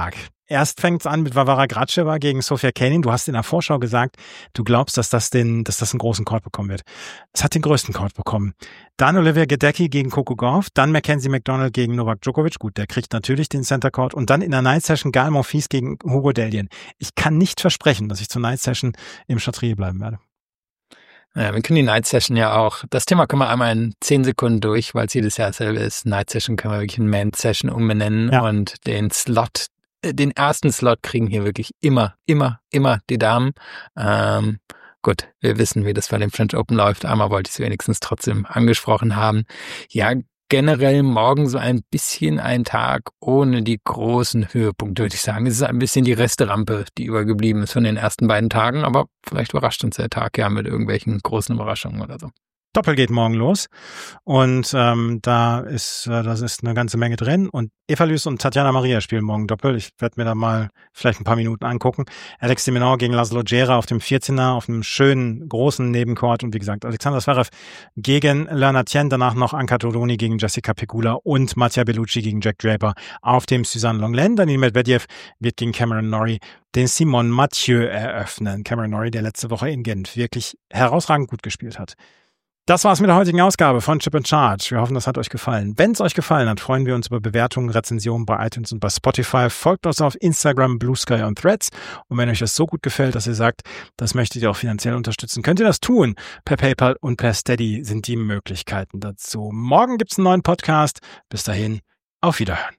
erst fängt's an mit Varvara Gracheva gegen Sofia Kenin. Du hast in der Vorschau gesagt, du glaubst, dass das den, dass das einen großen Court bekommen wird. Es hat den größten Court bekommen. Dann Olivia Gadecki gegen Coco Gauff, dann Mackenzie McDonald gegen Novak Djokovic. Gut, der kriegt natürlich den Center Court. Und dann in der Night Session Gael Monfils gegen Hugo Dellien. Ich kann nicht versprechen, dass ich zur Night Session im Chatrier bleiben werde. Ja, wir können die Night Session ja auch, das Thema können wir einmal in zehn Sekunden durch, weil es jedes Jahr dasselbe ist. Night Session können wir wirklich in Man Session umbenennen Ja. und den Slot, äh, den ersten Slot kriegen hier wirklich immer, immer, immer die Damen. Ähm, gut, wir wissen, wie das bei dem French Open läuft. Einmal wollte ich es wenigstens trotzdem angesprochen haben. Ja, generell morgen so ein bisschen ein Tag ohne die großen Höhepunkte, würde ich sagen. Es ist ein bisschen die Resterampe, die übergeblieben ist von den ersten beiden Tagen, aber vielleicht überrascht uns der Tag ja mit irgendwelchen großen Überraschungen oder so. Doppel geht morgen los und ähm, da ist äh, das ist eine ganze Menge drin und Eva Lys und Tatjana Maria spielen morgen Doppel. Ich werde mir da mal vielleicht ein paar Minuten angucken. Alex de Minaur gegen Laszlo Djere auf dem vierzehner, auf einem schönen, großen Nebencourt und wie gesagt, Alexander Zverev gegen Lerna Tien, danach noch Anka Todoni gegen Jessica Pegula und Mattia Bellucci gegen Jack Draper auf dem Suzanne Lenglen. Daniil Medvedev wird gegen Cameron Norrie den Simon Mathieu eröffnen. Cameron Norrie, der letzte Woche in Genf wirklich herausragend gut gespielt hat. Das war's mit der heutigen Ausgabe von Chip and Charge. Wir hoffen, das hat euch gefallen. Wenn es euch gefallen hat, freuen wir uns über Bewertungen, Rezensionen bei iTunes und bei Spotify. Folgt uns auf Instagram, Blue Sky und Threads. Und wenn euch das so gut gefällt, dass ihr sagt, das möchtet ihr auch finanziell unterstützen, könnt ihr das tun. Per PayPal und per Steady sind die Möglichkeiten dazu. Morgen gibt's einen neuen Podcast. Bis dahin, auf Wiederhören.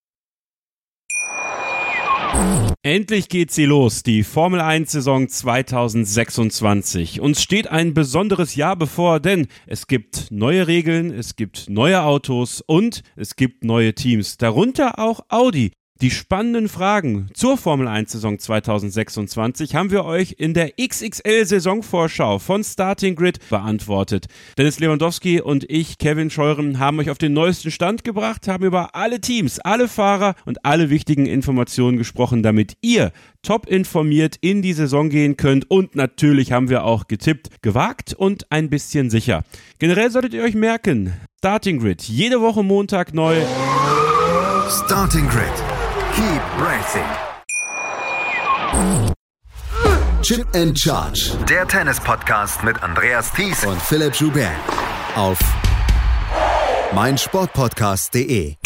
Endlich geht sie los, die Formel eins Saison zwanzig sechsundzwanzig. Uns steht ein besonderes Jahr bevor, denn es gibt neue Regeln, es gibt neue Autos und es gibt neue Teams, darunter auch Audi. Die spannenden Fragen zur Formel eins Saison zwanzig sechsundzwanzig haben wir euch in der X X L-Saisonvorschau von Starting Grid beantwortet. Dennis Lewandowski und ich, Kevin Scheuren, haben euch auf den neuesten Stand gebracht, haben über alle Teams, alle Fahrer und alle wichtigen Informationen gesprochen, damit ihr top informiert in die Saison gehen könnt. Und natürlich haben wir auch getippt, gewagt und ein bisschen sicher. Generell solltet ihr euch merken, Starting Grid, jede Woche Montag neu. Starting Grid. Keep racing. Chip and Charge. Der Tennis-Podcast mit Andreas Thies Und Philipp Joubert auf meinsportpodcast punkt de.